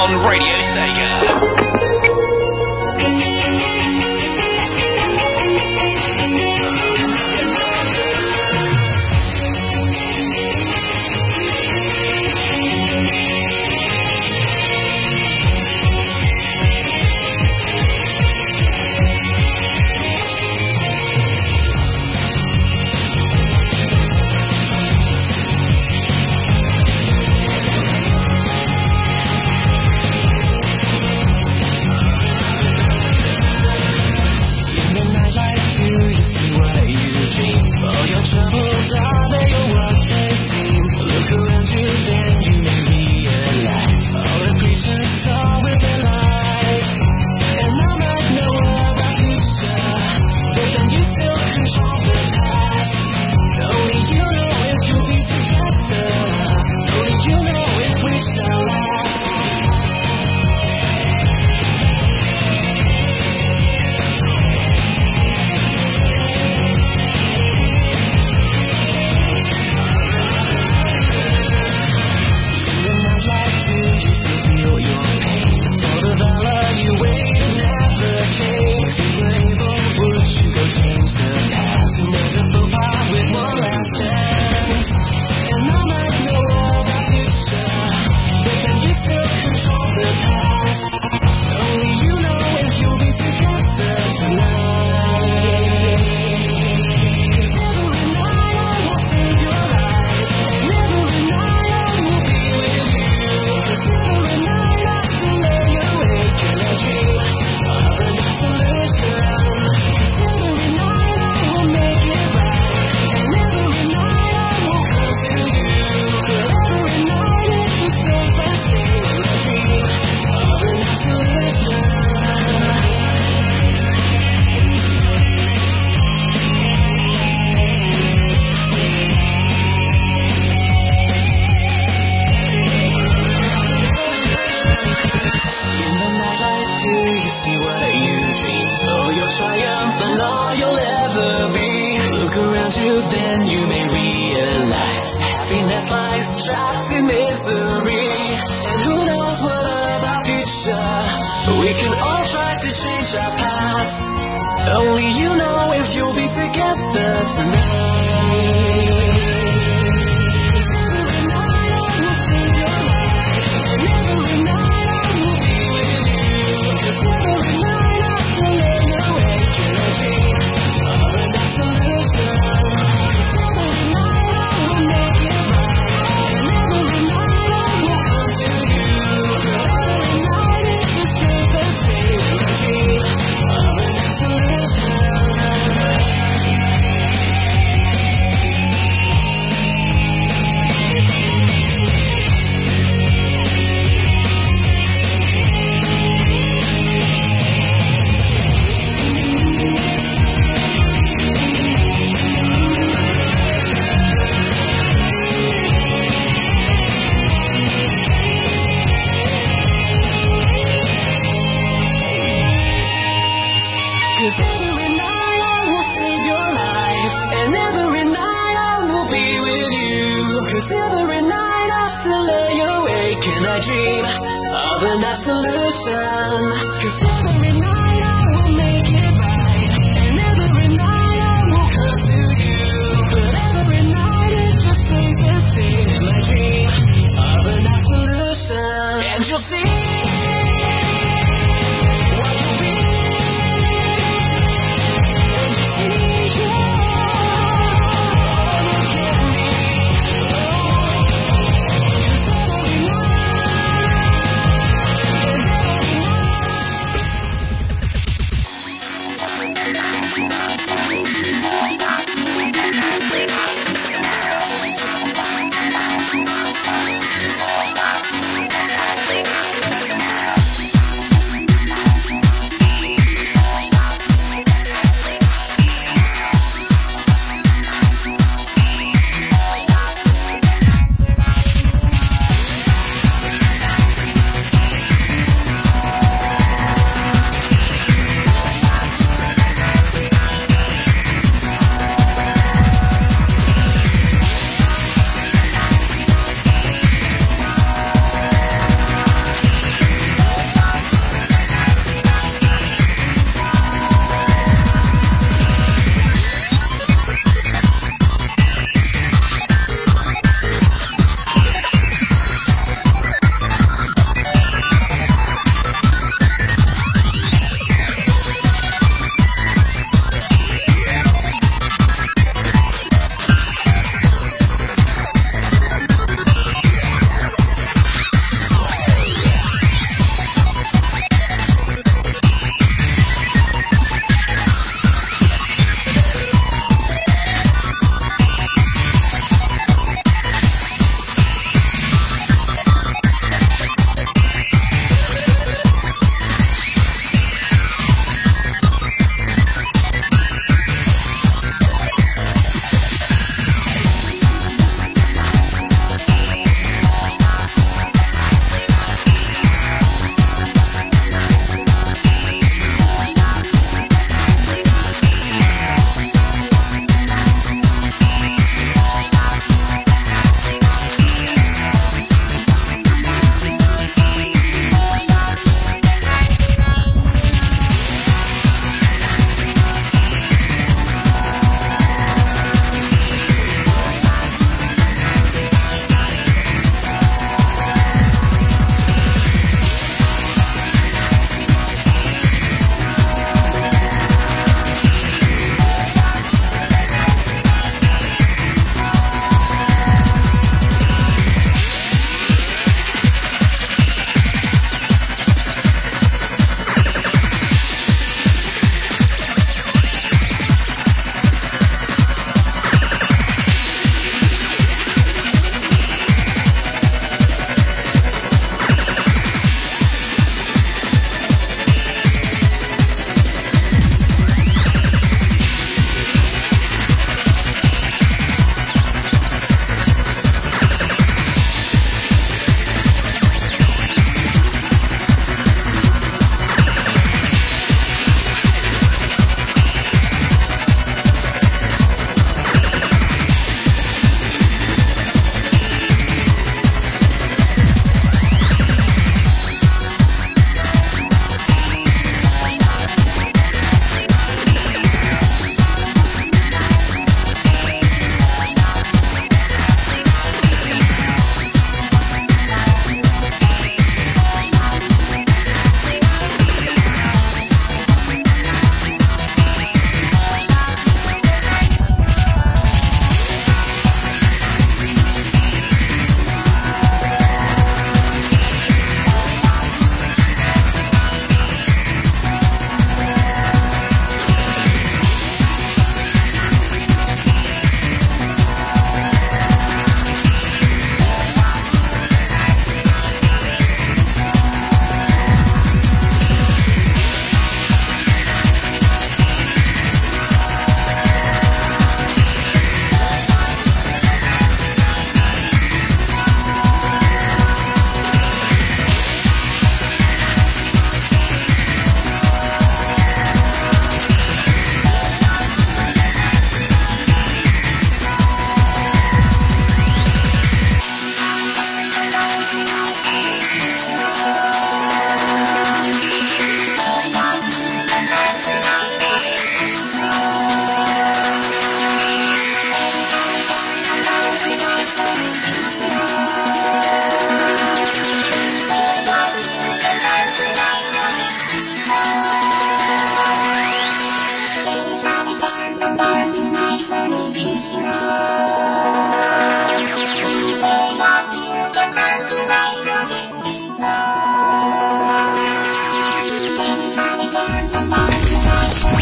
Speaker 3: on Radio Sega.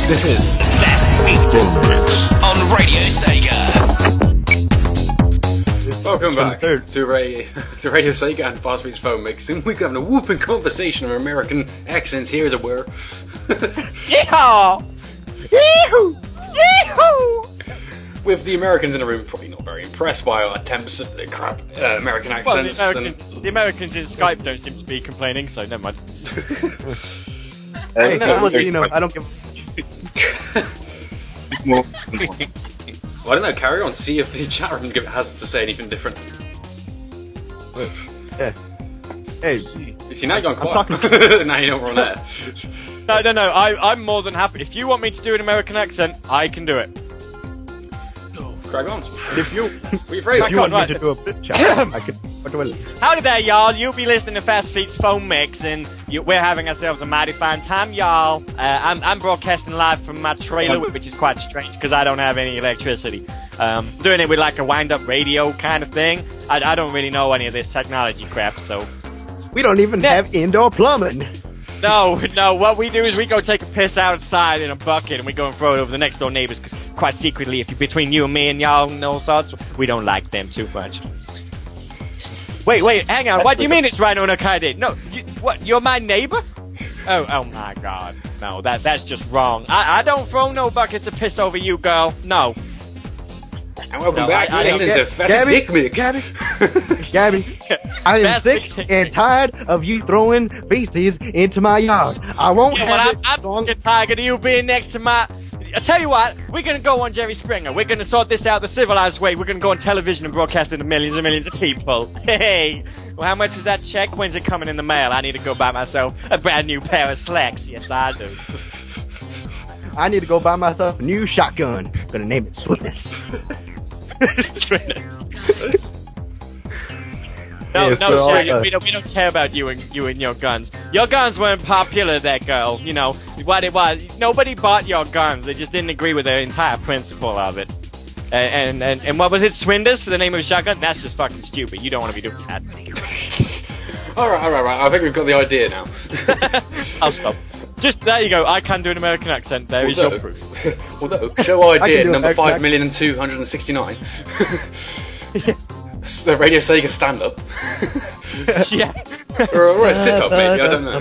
Speaker 3: This is Fast Beat on Radio Sega.
Speaker 8: Welcome back to Radio Sega and Fast Beats Phone Mix, and we're having a whooping conversation of American accents here, as it were.
Speaker 15: Yeehaw! Yee-hoo! Yee-hoo!
Speaker 8: With the Americans in the room probably not very impressed by our attempts at the crap American accents.
Speaker 15: Well, the Americans in Skype don't seem to be complaining, so never mind.
Speaker 5: Hey, you know, I don't give.
Speaker 8: Well, I don't know. Carry on. See if the chat room has to say anything different.
Speaker 5: Yeah. Hey.
Speaker 8: You see, now you're going quiet. Now you know we're on air.
Speaker 15: No. I'm more than happy. If you want me to do an American accent, I can do it.
Speaker 8: Crack on.
Speaker 5: If you,
Speaker 8: you
Speaker 5: want me to do a bit chat, I can do it.
Speaker 15: Howdy there, y'all. You'll be listening to Fast Feet's Phone Mix, and we're having ourselves a mighty fine time, y'all. I'm broadcasting live from my trailer, which is quite strange because I don't have any electricity. Doing it with like a wind-up radio kind of thing. I don't really know any of this technology crap, so...
Speaker 5: We don't even have indoor plumbing.
Speaker 15: No. What we do is we go take a piss outside in a bucket and we go and throw it over the next door neighbors because quite secretly, if you're between you and me and y'all and all sorts, we don't like them too much. Wait, hang on. What do you mean it's Rhino and Akaide? No, you're my neighbor? Oh my god. No, that's just wrong. I don't throw no buckets of piss over you, girl. No.
Speaker 8: And welcome back. You're listening to Fast Dick Mix.
Speaker 5: Gabby, I am sick and tired of you throwing feces into my yard. I won't have it.
Speaker 15: I'm sick and tired of you being next to my... I tell you what, we're going to go on Jerry Springer. We're going to sort this out the civilized way. We're going to go on television and broadcast it to millions and millions of people. Hey, well, how much is that check? When's it coming in the mail? I need to go buy myself a brand new pair of slacks. Yes, I do.
Speaker 5: I need to go buy myself a new shotgun. Gonna name it Swiftness.
Speaker 15: Swiftness. No, Shaggy, we don't care about you and your guns. Your guns weren't popular, that girl. You know what it was. Nobody bought your guns. They just didn't agree with the entire principle of it. And what was it? Swinders for the name of a shotgun? That's just fucking stupid. You don't want to be doing that.
Speaker 8: All right. I think we've got the idea now.
Speaker 15: I'll stop. Just there you go. I can do an American accent. There is your proof.
Speaker 8: Although, show idea number 5,269. The Radio Sega stand-up.
Speaker 15: Yeah.
Speaker 8: or a sit-up, maybe, I don't know.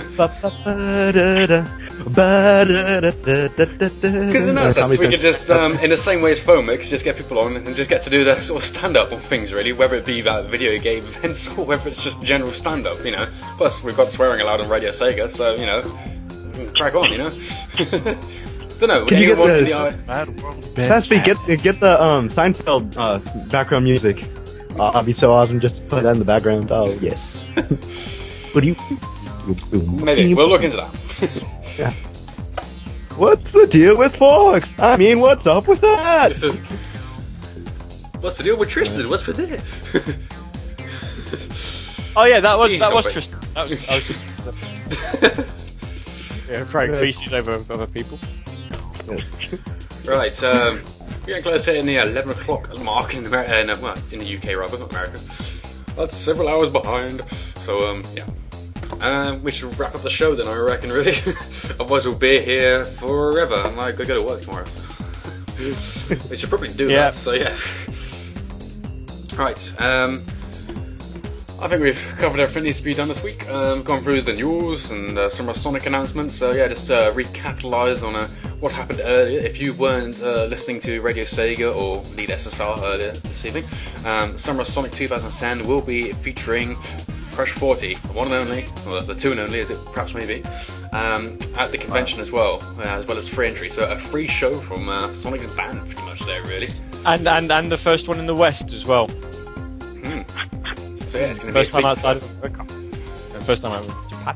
Speaker 8: Because in that sense, we could just, in the same way as Phone Mix, just get people on and just get to do their sort of stand-up on things, really, whether it be like video game events or whether it's just general stand-up, you know. Plus, we've got swearing allowed on Radio Sega, so, you know, crack on, you know. Don't know.
Speaker 5: Can you get the Fastbeat, get the Seinfeld background music? I'd be so awesome just to put that in the background. Oh yes. What do you?
Speaker 8: Maybe we'll look into that.
Speaker 5: Yeah. What's the deal with Fox? I mean, what's up with that?
Speaker 8: What's the deal with Tristan? What's with it?
Speaker 15: Oh yeah, that was Tristan. I was just throwing feces over other people.
Speaker 8: Right, we're getting close to hitting the 11 o'clock mark in the UK rather, not America. That's several hours behind, so yeah. We should wrap up the show then, I reckon, really. Otherwise we'll be here forever, and I gotta go to work tomorrow. We should probably do that, so yeah. Right, I think we've covered everything that needs to be done this week. Gone through the news and some Sonic announcements. So yeah, just recapitalise on what happened earlier. If you weren't listening to Radio Sega or Lead SSR earlier this evening, Summer of Sonic 2010 will be featuring Crush 40, the one and only, or the two and only as it perhaps may be, at the convention as well as free entry. So a free show from Sonic's band pretty much there, really.
Speaker 15: And the first one in the West as well.
Speaker 8: So yeah, it's going to be
Speaker 15: first time outside of America. First time out of Japan.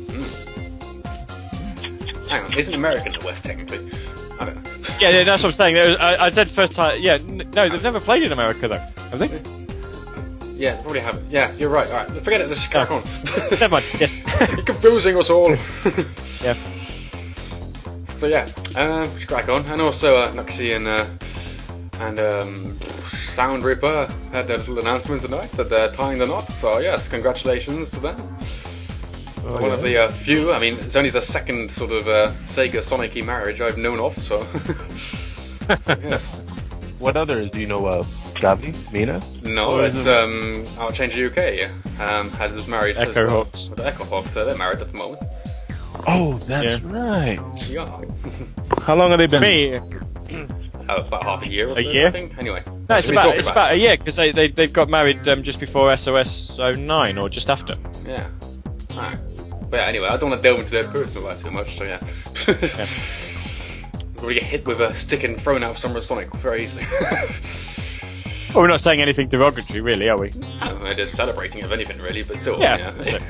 Speaker 8: Hang on, isn't America in the West technically? I don't know.
Speaker 15: Yeah, that's what I'm saying. I said first time. Yeah, no, they've never played in America though, have they?
Speaker 8: Yeah, they probably haven't. Yeah, you're right. All right, forget it. Let's just crack on.
Speaker 15: Never mind. Yes.
Speaker 8: You're confusing us all.
Speaker 15: Yeah.
Speaker 8: So yeah, we should crack on, and also Nuxie and Sound Reaper had a little announcement tonight that they're tying the knot, so yes, congratulations to them. One of the few. I mean, it's only the second sort of Sega Sonic-y marriage I've known of. So. Yeah.
Speaker 13: What other do you know of? Gavi? Mina?
Speaker 8: No, it's Outchange UK. Was married
Speaker 15: Echo
Speaker 8: as well.
Speaker 15: Hawks.
Speaker 8: With Echo Hawks, they're married at the moment.
Speaker 13: Oh, that's right.
Speaker 8: Yeah.
Speaker 13: How long have they been?
Speaker 15: Me.
Speaker 8: About half a year or so,
Speaker 15: year?
Speaker 8: I think. Anyway.
Speaker 15: No, it's about a year, because they've got married just before SOS 09, or just after.
Speaker 8: Yeah. Alright. But yeah, anyway, I don't want to delve into their personal life too much, so yeah. We'll get hit with a stick and thrown out of Summer Sonic very easily.
Speaker 15: Well, we're not saying anything derogatory, really, are we?
Speaker 8: No, we're just celebrating, if anything, really, but still.
Speaker 15: Yeah.
Speaker 8: That's it.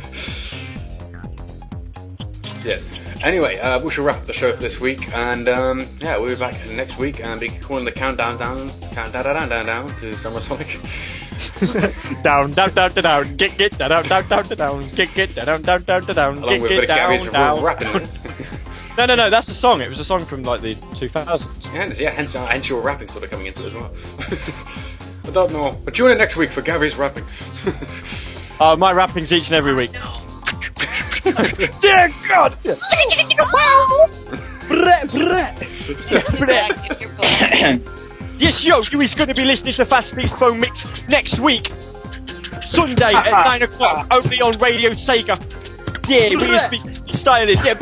Speaker 8: Yes. Anyway, we shall wrap up the show for this week, and yeah, we'll be back next week and be calling the countdown down to Summer Sonic.
Speaker 15: down, get down, down, get down, down, get down, down,
Speaker 8: along with Gary's rapping.
Speaker 15: No, that's a song. It was a song from like the 2000s.
Speaker 8: Yeah, hence your rapping sort of coming into it as well. I don't know, but tune in next week for Gary's rapping.
Speaker 15: My rapping's each and every week. Dear God! Yes, yo, Huey's going to be listening to Fast Beats Phone Mix next week, Sunday at 9 o'clock, only on Radio Sega. Yeah, we used to be stylish. Yeah,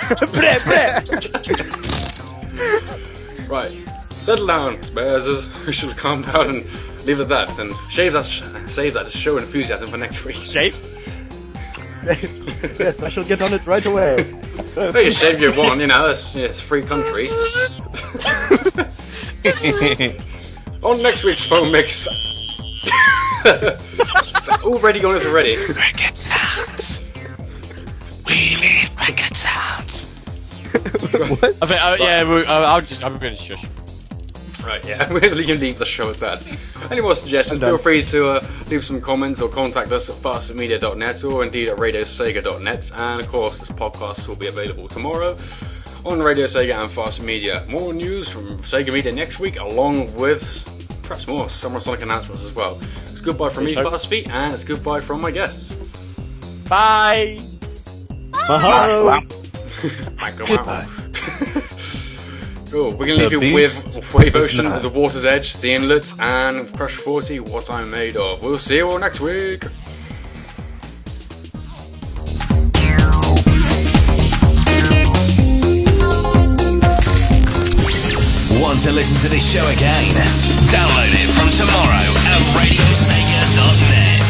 Speaker 8: Right, settle down, Bears. We should calm down and leave it at that, and save that show enthusiasm for next week.
Speaker 15: Shave?
Speaker 5: Yes, I shall get on it right away.
Speaker 8: Well, you shave your one, you know, it's a free country. On next week's Phone Mix. All ready on it already.
Speaker 3: Record sounds. We need record sounds.
Speaker 15: What? I'm going to shush.
Speaker 8: Right, yeah, we're going to leave the show at that. Any more suggestions, feel free to leave some comments or contact us at fastmedia.net or indeed at radiosega.net. And of course, this podcast will be available tomorrow on Radio Sega and Fast Media. More news from Sega Media next week, along with perhaps more Summer Sonic announcements as well. It's goodbye from me, Fast Feet, and it's goodbye from my guests.
Speaker 15: Bye!
Speaker 8: Goodbye. Cool. We're going to leave you with Wave Ocean, The Water's Edge, The Inlet, and Crush 40, What I'm Made Of. We'll see you all next week.
Speaker 3: Want to listen to this show again? Download it from tomorrow at radiosega.net.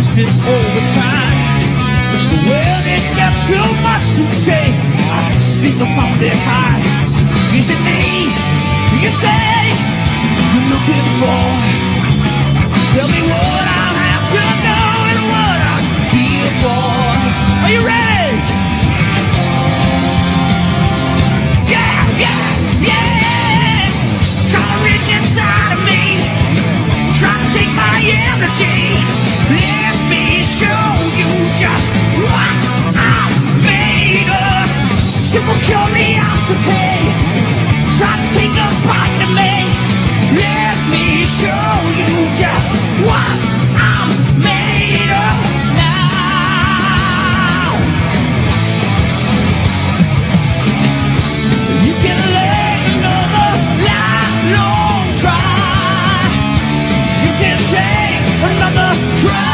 Speaker 18: wasted over time. Well, it got so much to take. I sleep upon the high. Is it me you say you're looking for? Tell me what I'll have to know and what I'm here for. Are you ready? Yeah, yeah, yeah. Trying to reach inside of me, trying to take my energy. Let me show you just what I'm made of. Simple curiosity, try to take a bite of me. Let me show you just what I'm made of now. You can lay another lifelong try. You can take another try.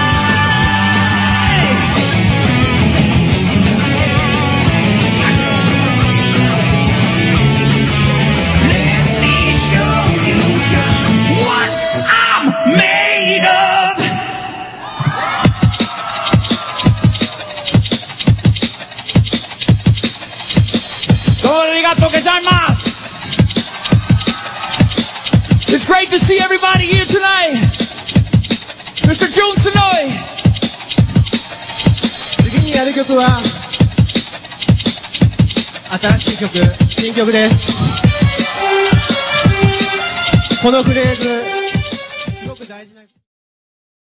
Speaker 18: Let me show you just what I'm made of. Arigato gozaimasu. It's great to see everybody here tonight. Mr. Jun Sonoy.
Speaker 19: 次にやる曲は新しい曲、新曲です。このフレーズ